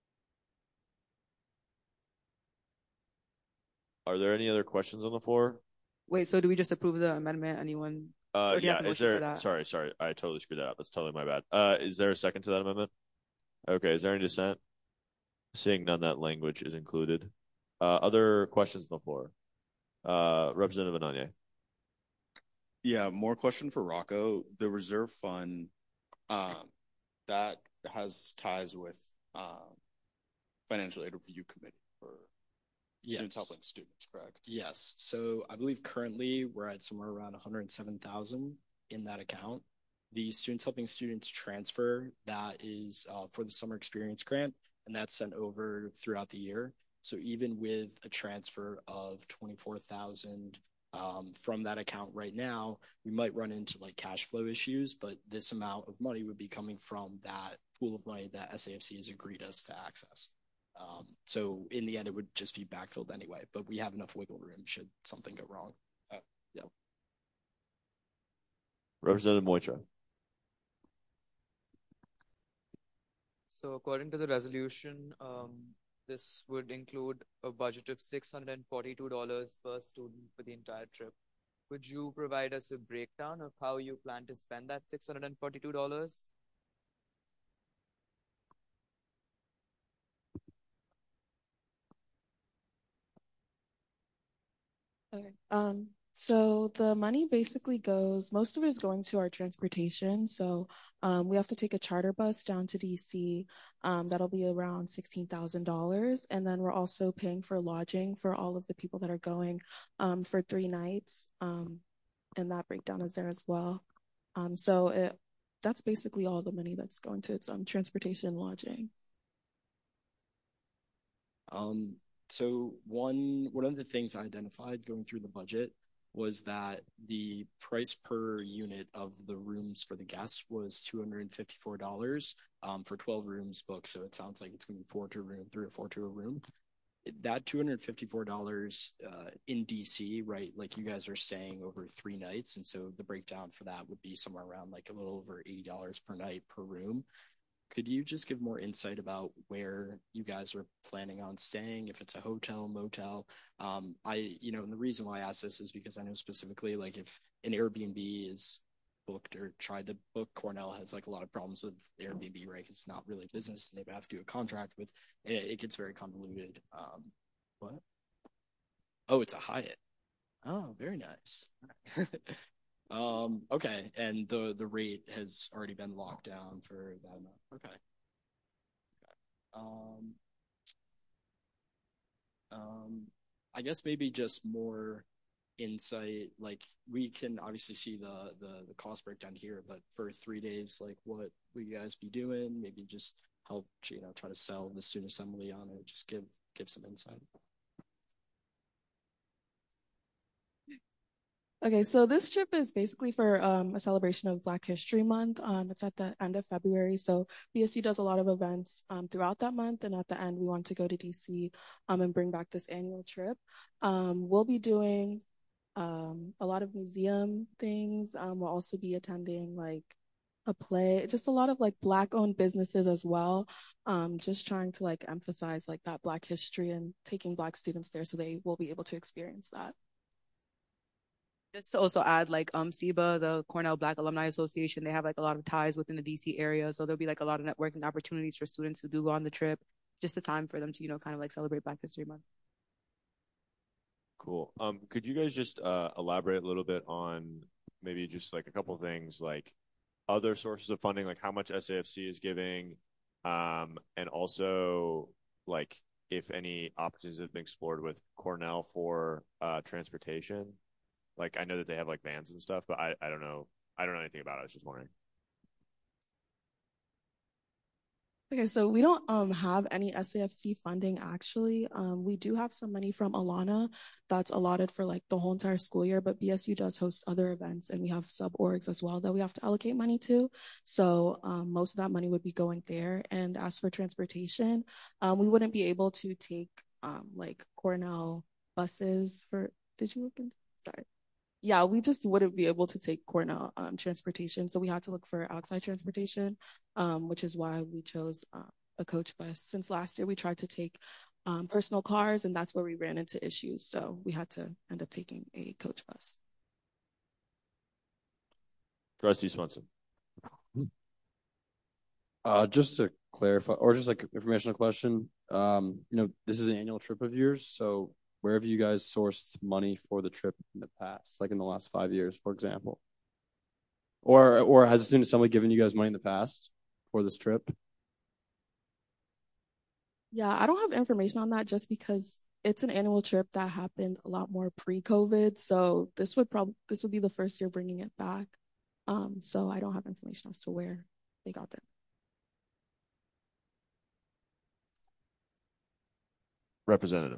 Are there any other questions on the floor? Wait, so do we just approve the amendment? Anyone? Yeah, is there, sorry, I totally screwed that up. That's totally my bad. Is there a second to that amendment? Okay, is there any dissent? Seeing none, that language is included. Other questions on the floor? Representative Ananya. Yeah, more question for Rocco. The reserve fund, that has ties with Financial Aid Review Committee for students helping students, correct? Yes. So I believe currently we're at somewhere around 107,000 in that account. The Students Helping Students transfer, that is for the summer experience grant, and that's sent over throughout the year. So even with a transfer of 24,000 from that account right now, we might run into like cash flow issues, but this amount of money would be coming from that pool of money that SAFC has agreed us to access. So in the end, it would just be backfilled anyway, but we have enough wiggle room should something go wrong. Yeah. Representative Moitra. So according to the resolution, this would include a budget of $642 per student for the entire trip. Could you provide us a breakdown of how you plan to spend that $642? Okay. So the money basically goes, most of it is going to our transportation. So we have to take a charter bus down to DC. That'll be around $16,000. And then we're also paying for lodging for all of the people that are going for 3 nights. And that breakdown is there as well. So that's basically all the money that's going to its transportation and lodging. So one of the things I identified going through the budget was that the price per unit of the rooms for the guests was $254 for 12 rooms booked. So it sounds like it's going to be 3 or 4 to a room. That $254 in DC, right? Like you guys are staying over 3 nights. And so the breakdown for that would be somewhere around like a little over $80 per night per room. Could you just give more insight about where you guys are planning on staying, if it's a hotel, motel? And the reason why I ask this is because I know specifically, like if an Airbnb is booked or tried to book, Cornell has like a lot of problems with Airbnb, right? It's not really business, and they have to do a contract with it. It gets very convoluted. What? Oh, it's a Hyatt. Oh, very nice. Okay, and the rate has already been locked down for that amount. Okay. I guess maybe just more insight. Like we can obviously see the cost breakdown here, but for 3 days, like what will you guys be doing? Maybe just help, try to sell the student assembly on it. Just give some insight. Okay, so this trip is basically for a celebration of Black History Month. It's at the end of February, so BSU does a lot of events throughout that month, and at the end we want to go to DC and bring back this annual trip. We'll be doing a lot of museum things. We'll also be attending like a play, just a lot of like Black-owned businesses as well. Just trying to like emphasize like that Black history and taking Black students there so they will be able to experience that. Just to also add, like CBA, the Cornell Black Alumni Association, they have like a lot of ties within the DC area, so there'll be like a lot of networking opportunities for students who do go on the trip. Just a time for them to kind of like celebrate Black History Month. Cool. Could you guys just elaborate a little bit on maybe just like a couple of things, like other sources of funding, like how much SAFC is giving, and also like if any opportunities have been explored with Cornell for transportation? Like I know that they have like vans and stuff, but I don't know. I don't know anything about it. I was just wondering. Okay, so we don't have any SAFC funding actually. We do have some money from Alana that's allotted for like the whole entire school year, but BSU does host other events and we have sub-orgs as well that we have to allocate money to. So most of that money would be going there. And as for transportation, we wouldn't be able to take like Cornell buses for, did you look into? Sorry. Yeah, we just wouldn't be able to take Cornell transportation. So we had to look for outside transportation, which is why we chose a coach bus. Since last year, we tried to take personal cars, and that's where we ran into issues. So we had to end up taking a coach bus. Trustee Swenson. Just to clarify, or just like informational question, this is an annual trip of yours, so where have you guys sourced money for the trip in the past, like in the last 5 years, for example? Or has the student assembly given you guys money in the past for this trip? Yeah, I don't have information on that just because it's an annual trip that happened a lot more pre-COVID. So this would be the first year bringing it back. So I don't have information as to where they got that. Representative.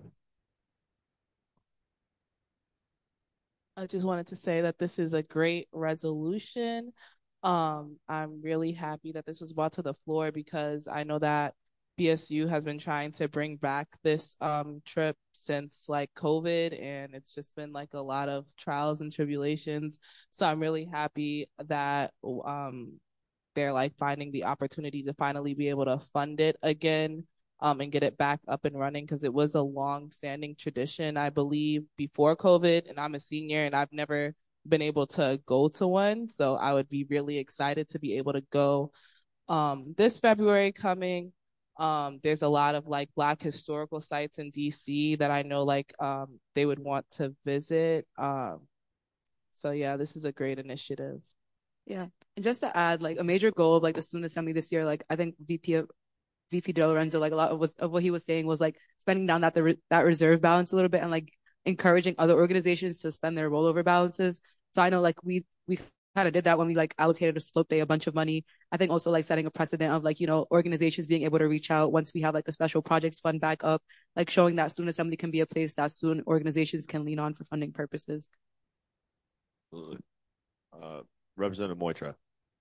I just wanted to say that this is a great resolution. I'm really happy that this was brought to the floor because I know that BSU has been trying to bring back this trip since like COVID, and it's just been like a lot of trials and tribulations. So I'm really happy that they're like finding the opportunity to finally be able to fund it again. And get it back up and running because it was a long-standing tradition, I believe, before COVID. And I'm a senior and I've never been able to go to one. So I would be really excited to be able to go this February coming. There's a lot of like Black historical sites in DC that I know like they would want to visit. So yeah, this is a great initiative. Yeah. And just to add, like a major goal of like the student assembly this year, like I think VP De Lorenzo, like a lot of what he was saying was like spending down that reserve balance a little bit and like encouraging other organizations to spend their rollover balances. So I know like we kind of did that when we like allocated a slope day a bunch of money. I think also like setting a precedent of like, organizations being able to reach out once we have like the special projects fund back up, like showing that student assembly can be a place that student organizations can lean on for funding purposes. Representative Moitra.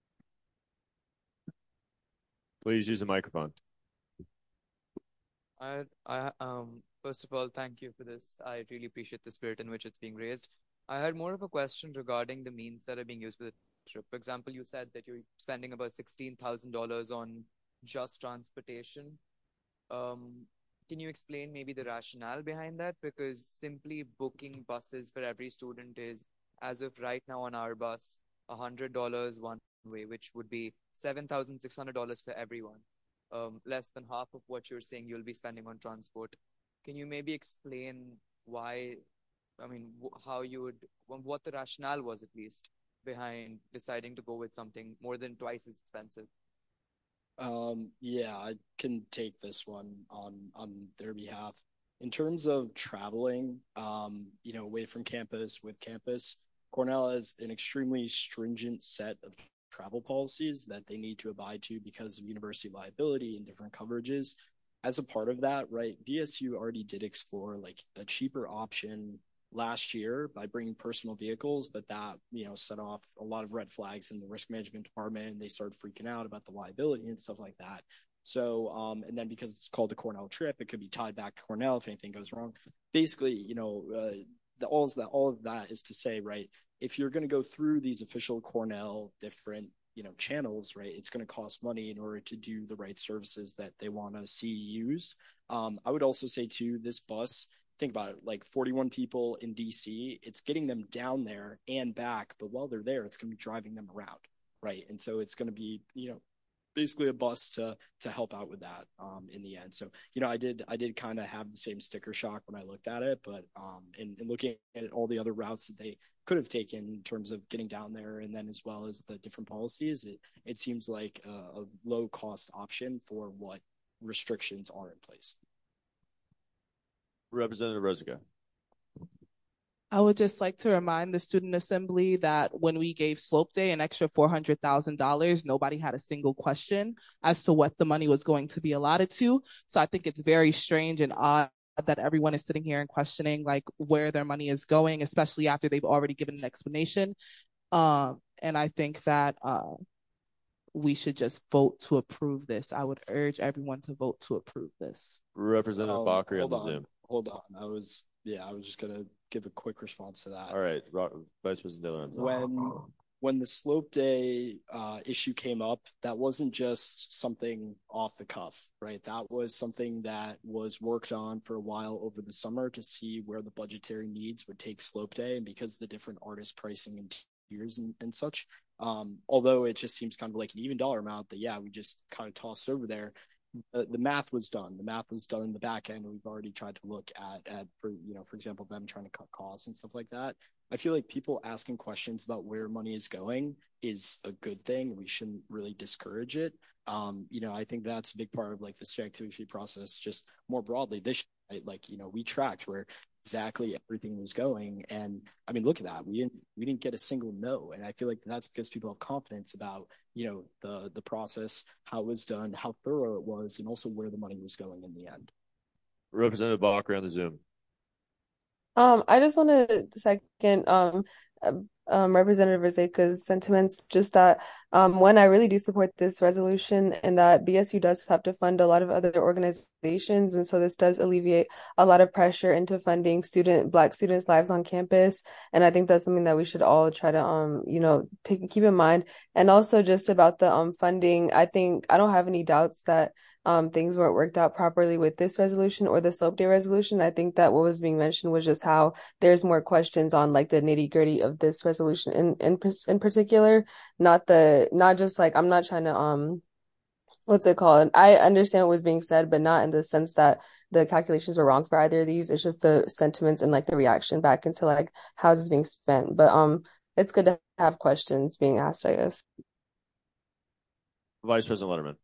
Please use the microphone. First of all, thank you for this. I really appreciate the spirit in which it's being raised. I had more of a question regarding the means that are being used for the trip. For example, you said that you're spending about $16,000 on just transportation. Can you explain maybe the rationale behind that? Because simply booking buses for every student is, as of right now on our bus, $100 one way, which would be $7,600 for everyone. Less than half of what you're saying you'll be spending on transport. Can you maybe explain why, what the rationale was at least behind deciding to go with something more than twice as expensive? Yeah, I can take this one on their behalf. in terms of traveling, away from campus, with campus, Cornell has an extremely stringent set of travel policies that they need to abide to because of university liability and different coverages. As a part of that, right, BSU already did explore like a cheaper option last year by bringing personal vehicles, but that, set off a lot of red flags in the risk management department, and they started freaking out about the liability and stuff like that. So, and then because it's called a Cornell trip, it could be tied back to Cornell if anything goes wrong. Basically, all of that is to say, right, if you're going to go through these official Cornell different, channels, right, it's going to cost money in order to do the right services that they want to see used. I would also say too, this bus, think about it, like 41 people in DC, it's getting them down there and back, but while they're there, it's going to be driving them around, right? And so it's going to be, basically a bus to help out with that in the end. So, I did kind of have the same sticker shock when I looked at it, but in looking at all the other routes that they could have taken in terms of getting down there, and then as well as the different policies, it seems like a low cost option for what restrictions are in place. Representative Rosica. I would just like to remind the student assembly that when we gave Slope Day an extra $400,000, nobody had a single question as to what the money was going to be allotted to. So I think it's very strange and odd that everyone is sitting here and questioning like where their money is going, especially after they've already given an explanation. And I think that we should just vote to approve this. I would urge everyone to vote to approve this. Representative Bakri on the Zoom. Hold on. I was just going to give a quick response to that. All right. Vice President Dillon. When the Slope Day issue came up, that wasn't just something off the cuff, right? That was something that was worked on for a while over the summer to see where the budgetary needs would take Slope Day, and because of the different artist pricing and tiers and such. Although it just seems kind of like an even dollar amount that, we just kind of tossed over there. The math was done. The math was done in the back end. We've already tried to look at for example, them trying to cut costs and stuff like that. I feel like people asking questions about where money is going is a good thing. We shouldn't really discourage it. I think that's a big part of like the student activity fee process, just more broadly. This, we tracked where exactly everything was going, and I mean, look at that. We didn't get a single no, and I feel like that's because people have confidence about the process, how it was done, how thorough it was, and also where the money was going in the end. Representative Bakri on the Zoom. I just want to second Representative Rosica's sentiments, just that one, I really do support this resolution, and that BSU does have to fund a lot of other organizations, and so this does alleviate a lot of pressure into funding Black students' lives on campus, and I think that's something that we should all try to keep in mind. And also just about the funding, I think I don't have any doubts that things weren't worked out properly with this resolution or the Slope Day resolution. I think that what was being mentioned was just how there's more questions on like the nitty gritty of this resolution in particular, not just like, I'm not trying to, what's it called? I understand what was being said, but not in the sense that the calculations were wrong for either of these. It's just the sentiments and like the reaction back into like how this is being spent. But it's good to have questions being asked, I guess. Vice President Letterman.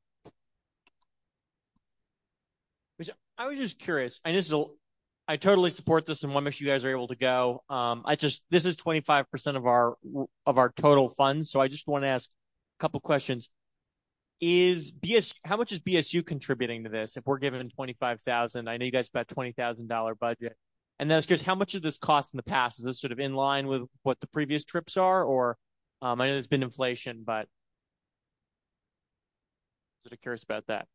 I was just curious. I totally support this and want to make sure you guys are able to go. This is 25% of our total funds. So I just want to ask a couple questions. How much is BSU contributing to this? If we're given $25,000, I know you guys have about $20,000 budget. And then I was curious, how much of this cost in the past? Is this sort of in line with what the previous trips are? Or I know there's been inflation, but sort of curious about that.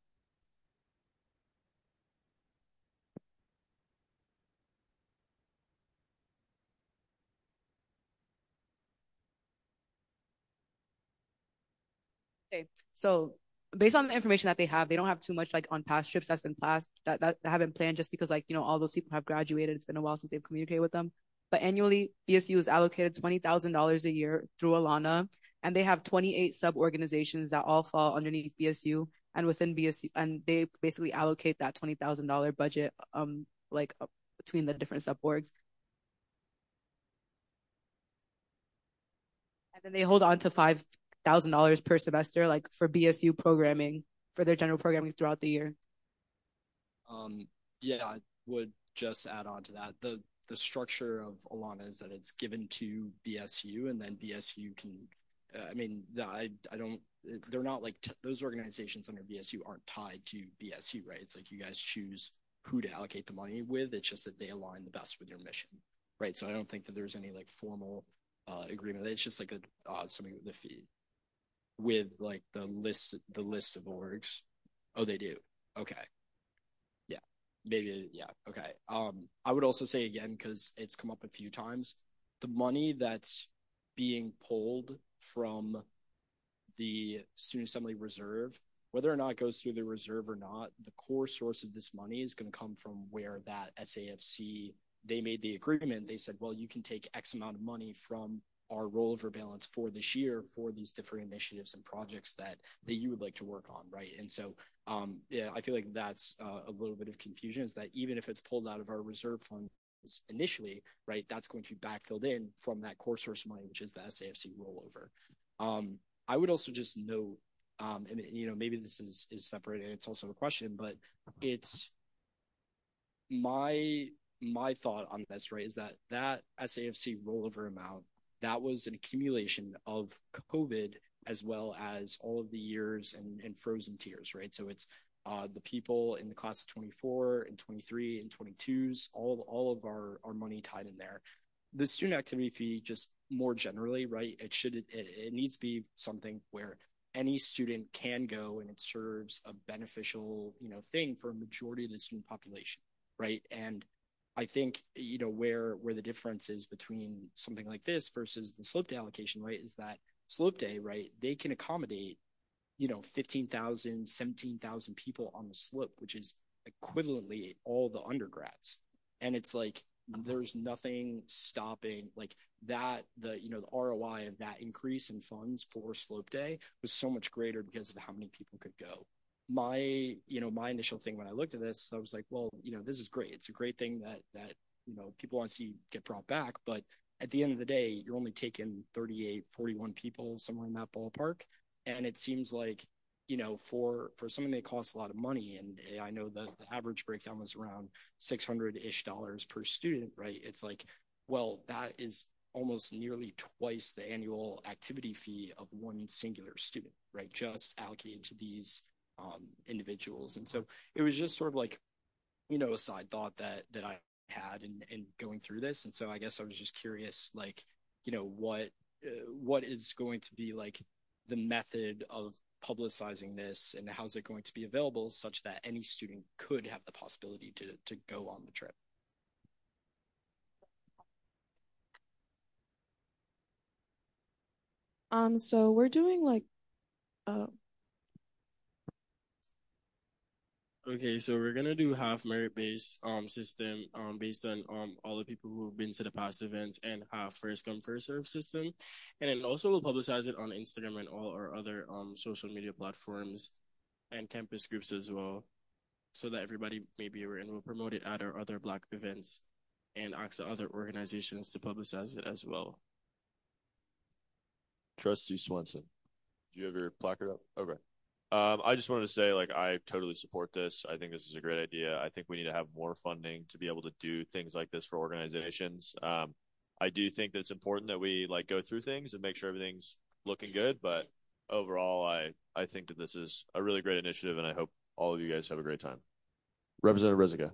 Okay, so based on the information that they have, they don't have too much like on past trips that's been that have been planned, just because like all those people have graduated. It's been a while since they've communicated with them. But annually, BSU is allocated $20,000 a year through Alana, and they have 28 sub organizations that all fall underneath BSU and within BSU, and they basically allocate that $20,000 budget between the different sub orgs. And then they hold on to $5,000 per semester, like for BSU programming, for their general programming throughout the year. would just add on to that. The structure of Alana is that it's given to BSU, and then BSU can. I don't. They're not like those organizations under BSU aren't tied to BSU, right? It's like you guys choose who to allocate the money with. It's just that they align the best with your mission, right? So I don't think that there's any like formal agreement. It's just like something with the fee with like the list of orgs. Oh, they do. Okay. Yeah. Maybe. Yeah. Okay. I would also say again, because it's come up a few times, the money that's being pulled from the Student Assembly Reserve, whether or not it goes through the reserve or not, the core source of this money is going to come from where that SAFC, they made the agreement. They said, well, you can take X amount of money from our rollover balance for this year for these different initiatives and projects that you would like to work on, right? And so, yeah, I feel like that's a little bit of confusion, is that even if it's pulled out of our reserve funds initially, right, that's going to be backfilled in from that core source money, which is the SAFC rollover. I would also just note, and, maybe this is separated. It's also a question, but it's my thought on this, right, is that SAFC rollover amount, that was an accumulation of COVID as well as all of the years and frozen tiers, right? So it's the people in the class of 24 and 23 and 22s, all of our money tied in there. The student activity fee, just more generally, right? It needs to be something where any student can go and it serves a beneficial, thing for a majority of the student population, right? And I think, where the difference is between something like this versus the slope day allocation, right, is that slope day, right, they can accommodate, 15,000, 17,000 people on the slope, which is equivalently all the undergrads. And it's like, there's nothing stopping like that. The ROI of that increase in funds for slope day was so much greater because of how many people could go. My initial thing when I looked at this, I was like, well, this is great. It's a great thing that people want to see get brought back. But at the end of the day, you're only taking 38, 41 people, somewhere in that ballpark. And it seems like, for something that costs a lot of money, and I know the average breakdown was around $600-ish per student, right? It's like, well, that is almost nearly twice the annual activity fee of one singular student, right? Just allocated to these individuals. And so it was just sort of like, a side thought that I had in going through this. And so I guess I was just curious, like, what is going to be like the method of publicizing this, and how's it going to be available such that any student could have the possibility to go on the trip? So we're doing like Okay, so we're gonna do half merit-based system based on all the people who've been to the past events, and half first come first serve system, and then also we'll publicize it on Instagram and all our other social media platforms and campus groups as well, so that everybody may be aware, and we'll promote it at our other Black events and ask the other organizations to publicize it as well. Trustee Swenson, do you have your placard up? Okay. I just wanted to say, like, I totally support this. I think this is a great idea. I think we need to have more funding to be able to do things like this for organizations. I do think that it's important that we like go through things and make sure everything's looking good. But overall, I think that this is a really great initiative, and I hope all of you guys have a great time. Representative Rizica.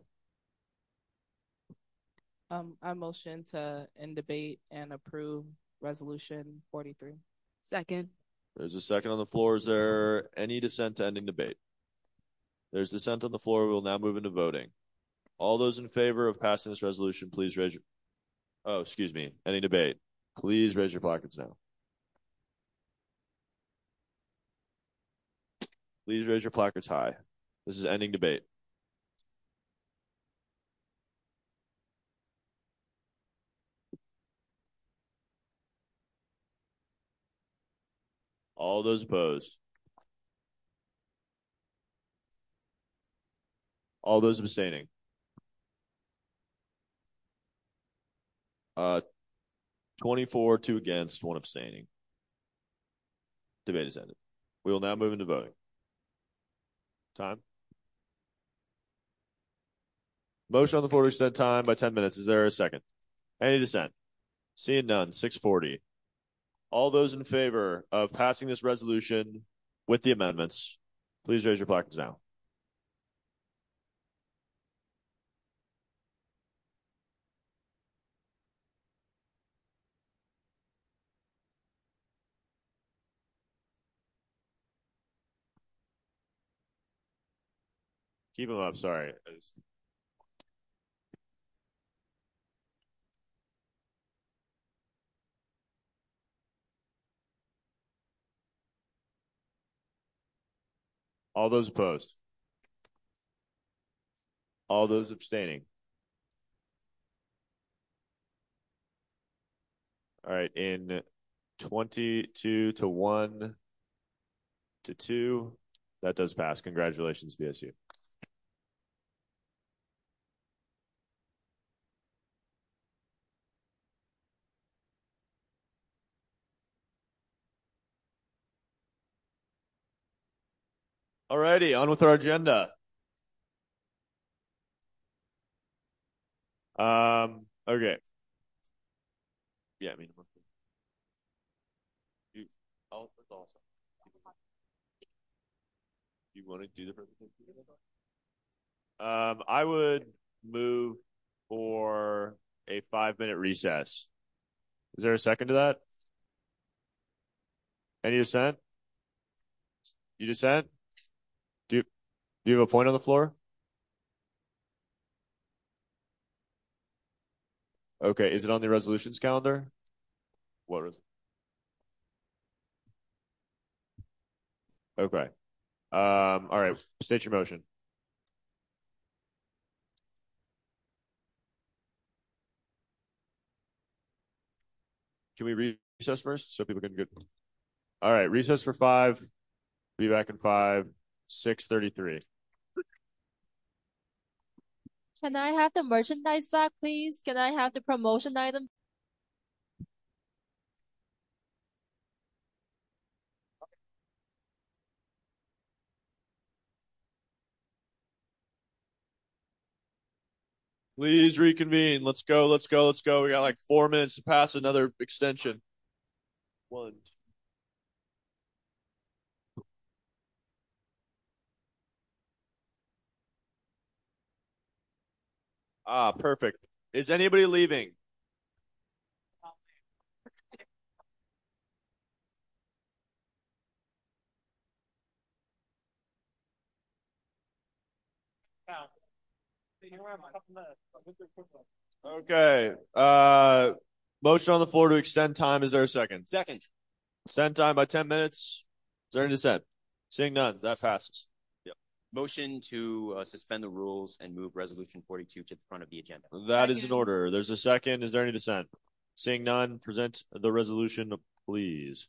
I motion to end debate and approve resolution 43. Second. There's a second on the floor. Is there any dissent to ending debate? There's dissent on the floor. We will now move into voting. All those in favor of passing this resolution, please raise your... Oh, excuse me. Any debate? Please raise your placards now. Please raise your placards high. This is ending debate. All those opposed? All those abstaining? 24, 2 against, 1 abstaining. Debate is ended. We will now move into voting. Time. Motion on the floor to extend time by 10 minutes. Is there a second? Any dissent? Seeing none. 640. All those in favor of passing this resolution with the amendments, please raise your placards now. Keep them up. Sorry. All those opposed? All those abstaining? All right. In 22 to 1 to 2, that does pass. Congratulations, BSU. All righty, on with our agenda. Okay. Yeah, I mean, that's awesome. You want to do the presentation? I would move for a 5-minute recess. Is there a second to that? Any dissent? You dissent? Do you have a point on the floor? Okay, is it on the resolutions calendar? What is it? Okay. All right, state your motion. Can we recess first so people can get? All right, recess for 5. Be back in 5. 6:33. Can I have the merchandise back, please? Can I have the promotion item? Please reconvene. Let's go. Let's go. Let's go. We got like 4 minutes to pass another extension. 1. Perfect. Is anybody leaving? Okay. Motion on the floor to extend time. Is there a second? Second. Extend time by 10 minutes. Is there any dissent? Seeing none, that passes. Yep. Motion to suspend the rules and move resolution 42 to the front of the agenda. That is in order. There's a second. Is there any dissent? Seeing none, present the resolution, please.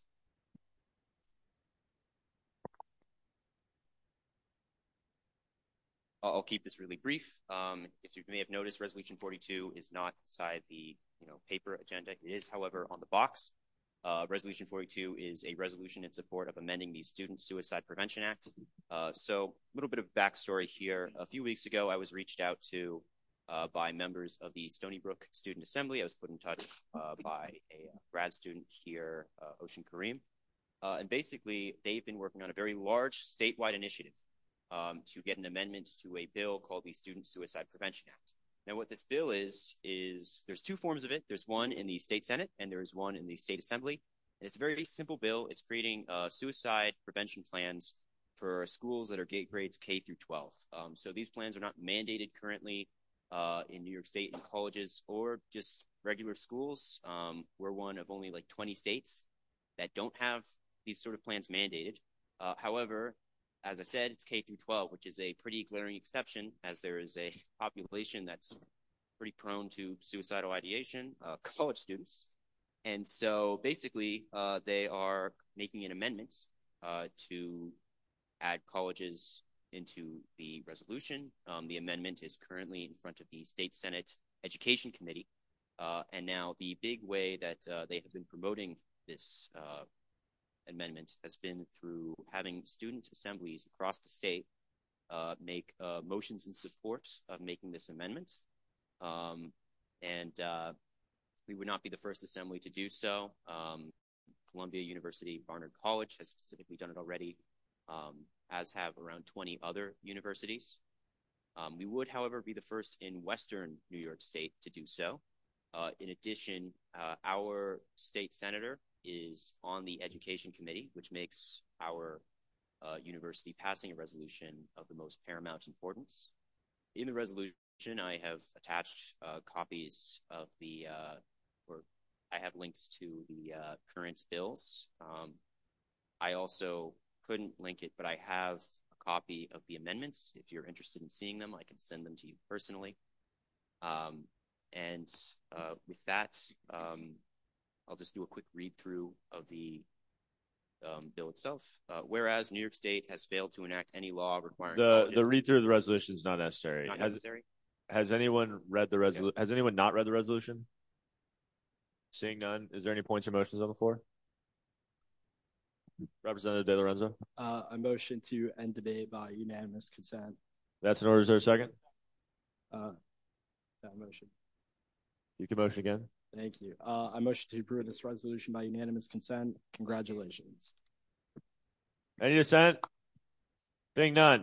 I'll keep this really brief. If you may have noticed, resolution 42 is not inside the paper agenda. It is, however, on the box. Resolution 42 is a resolution in support of amending the Student Suicide Prevention Act. So a little bit of backstory here. A few weeks ago, I was reached out to by members of the Stony Brook Student Assembly. I was put in touch by a grad student here, Ocean Kareem. And basically, they've been working on a very large statewide initiative to get an amendment to a bill called the Student Suicide Prevention Act. Now, what this bill is there's 2 forms of it. There's one in the state Senate and there's one in the state Assembly. And it's a very simple bill. It's creating suicide prevention plans for schools that are grades K through 12. So these plans are not mandated currently in New York State and colleges or just regular schools. We're one of only like 20 states that don't have these sort of plans mandated. However, as I said, it's K through 12, which is a pretty glaring exception as there is a population that's pretty prone to suicidal ideation, college students. And so basically, they are making an amendment to add colleges into the resolution. The amendment is currently in front of the State Senate Education Committee. And now the big way that they have been promoting this amendment has been through having student assemblies across the state make motions in support of making this amendment. We would not be the first assembly to do so. Columbia University Barnard College has specifically done it already, as have around 20 other universities. We would, however, be the first in Western New York State to do so. In addition, our state senator is on the Education Committee, which makes our university passing a resolution of the most paramount importance. In the resolution, I have attached copies of I have links to the current bills. I also couldn't link it, but I have a copy of the amendments. If you're interested in seeing them, I can send them to you personally. With that, I'll just do a quick read through of the bill itself. Whereas New York State has failed to enact any law requiring the read through of the resolution is not necessary. Not necessary? Has anyone read the resolution? Has anyone not read the resolution? Seeing none, is there any points or motions on the floor? Representative De Lorenzo. I motion to end debate by unanimous consent. That's in order. Is there a second? That motion. You can motion again. Thank you. I motion to approve this resolution by unanimous consent. Congratulations. Any dissent? Being none.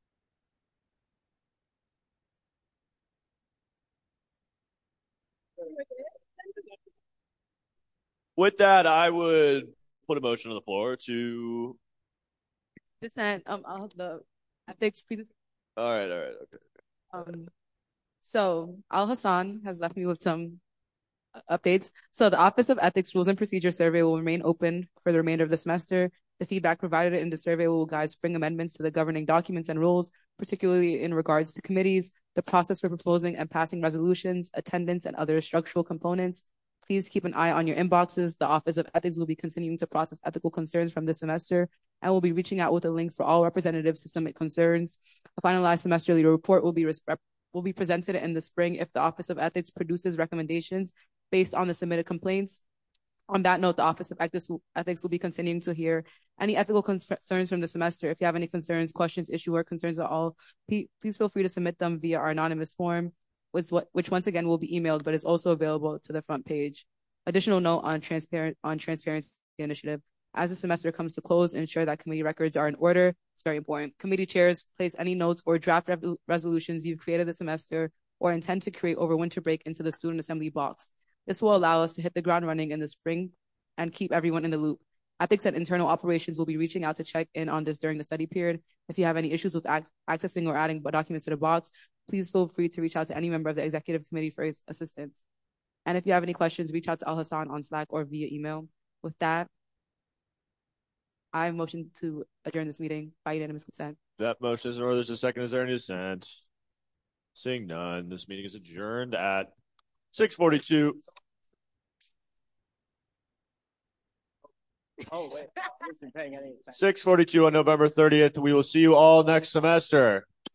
With that, I would put a motion on the floor to Dissent. The ethics. All right, okay. So Al Hassan has left me with some updates. So the Office of Ethics Rules and Procedure survey will remain open for the remainder of the semester. The feedback provided in the survey will guide spring amendments to the governing documents and rules, particularly in regards to committees, the process for proposing and passing resolutions, attendance, and other structural components. Please keep an eye on your inboxes. The Office of Ethics will be continuing to process ethical concerns from this semester and will be reaching out with a link for all representatives to submit concerns. A finalized semester leader report will be presented in the spring if the Office of Ethics produces recommendations based on the submitted complaints. On that note, the Office of Ethics will be continuing to hear any ethical concerns from the semester. If you have any concerns, questions, issues, or concerns at all, please feel free to submit them via our anonymous form, which once again will be emailed, but is also available to the front page. Additional note on transparency initiative. As the semester comes to close, ensure that committee records are in order. It's very important. Committee chairs place any notes or draft resolutions you've created this semester or intend to create over winter break into the student assembly box. This will allow us to hit the ground running in the spring and keep everyone in the loop. Ethics and internal operations will be reaching out to check in on this during the study period. If you have any issues with accessing or adding documents to the box, please feel free to reach out to any member of the executive committee for his assistance. And if you have any questions, reach out to Al Hassan on Slack or via email. With that, I motion to adjourn this meeting by unanimous consent. That motion is in order. There's a second. Is there any dissent? Seeing none, this meeting is adjourned at 6:42. Oh, wait. I wasn't paying any attention. 6:42 on November 30th. We will see you all next semester.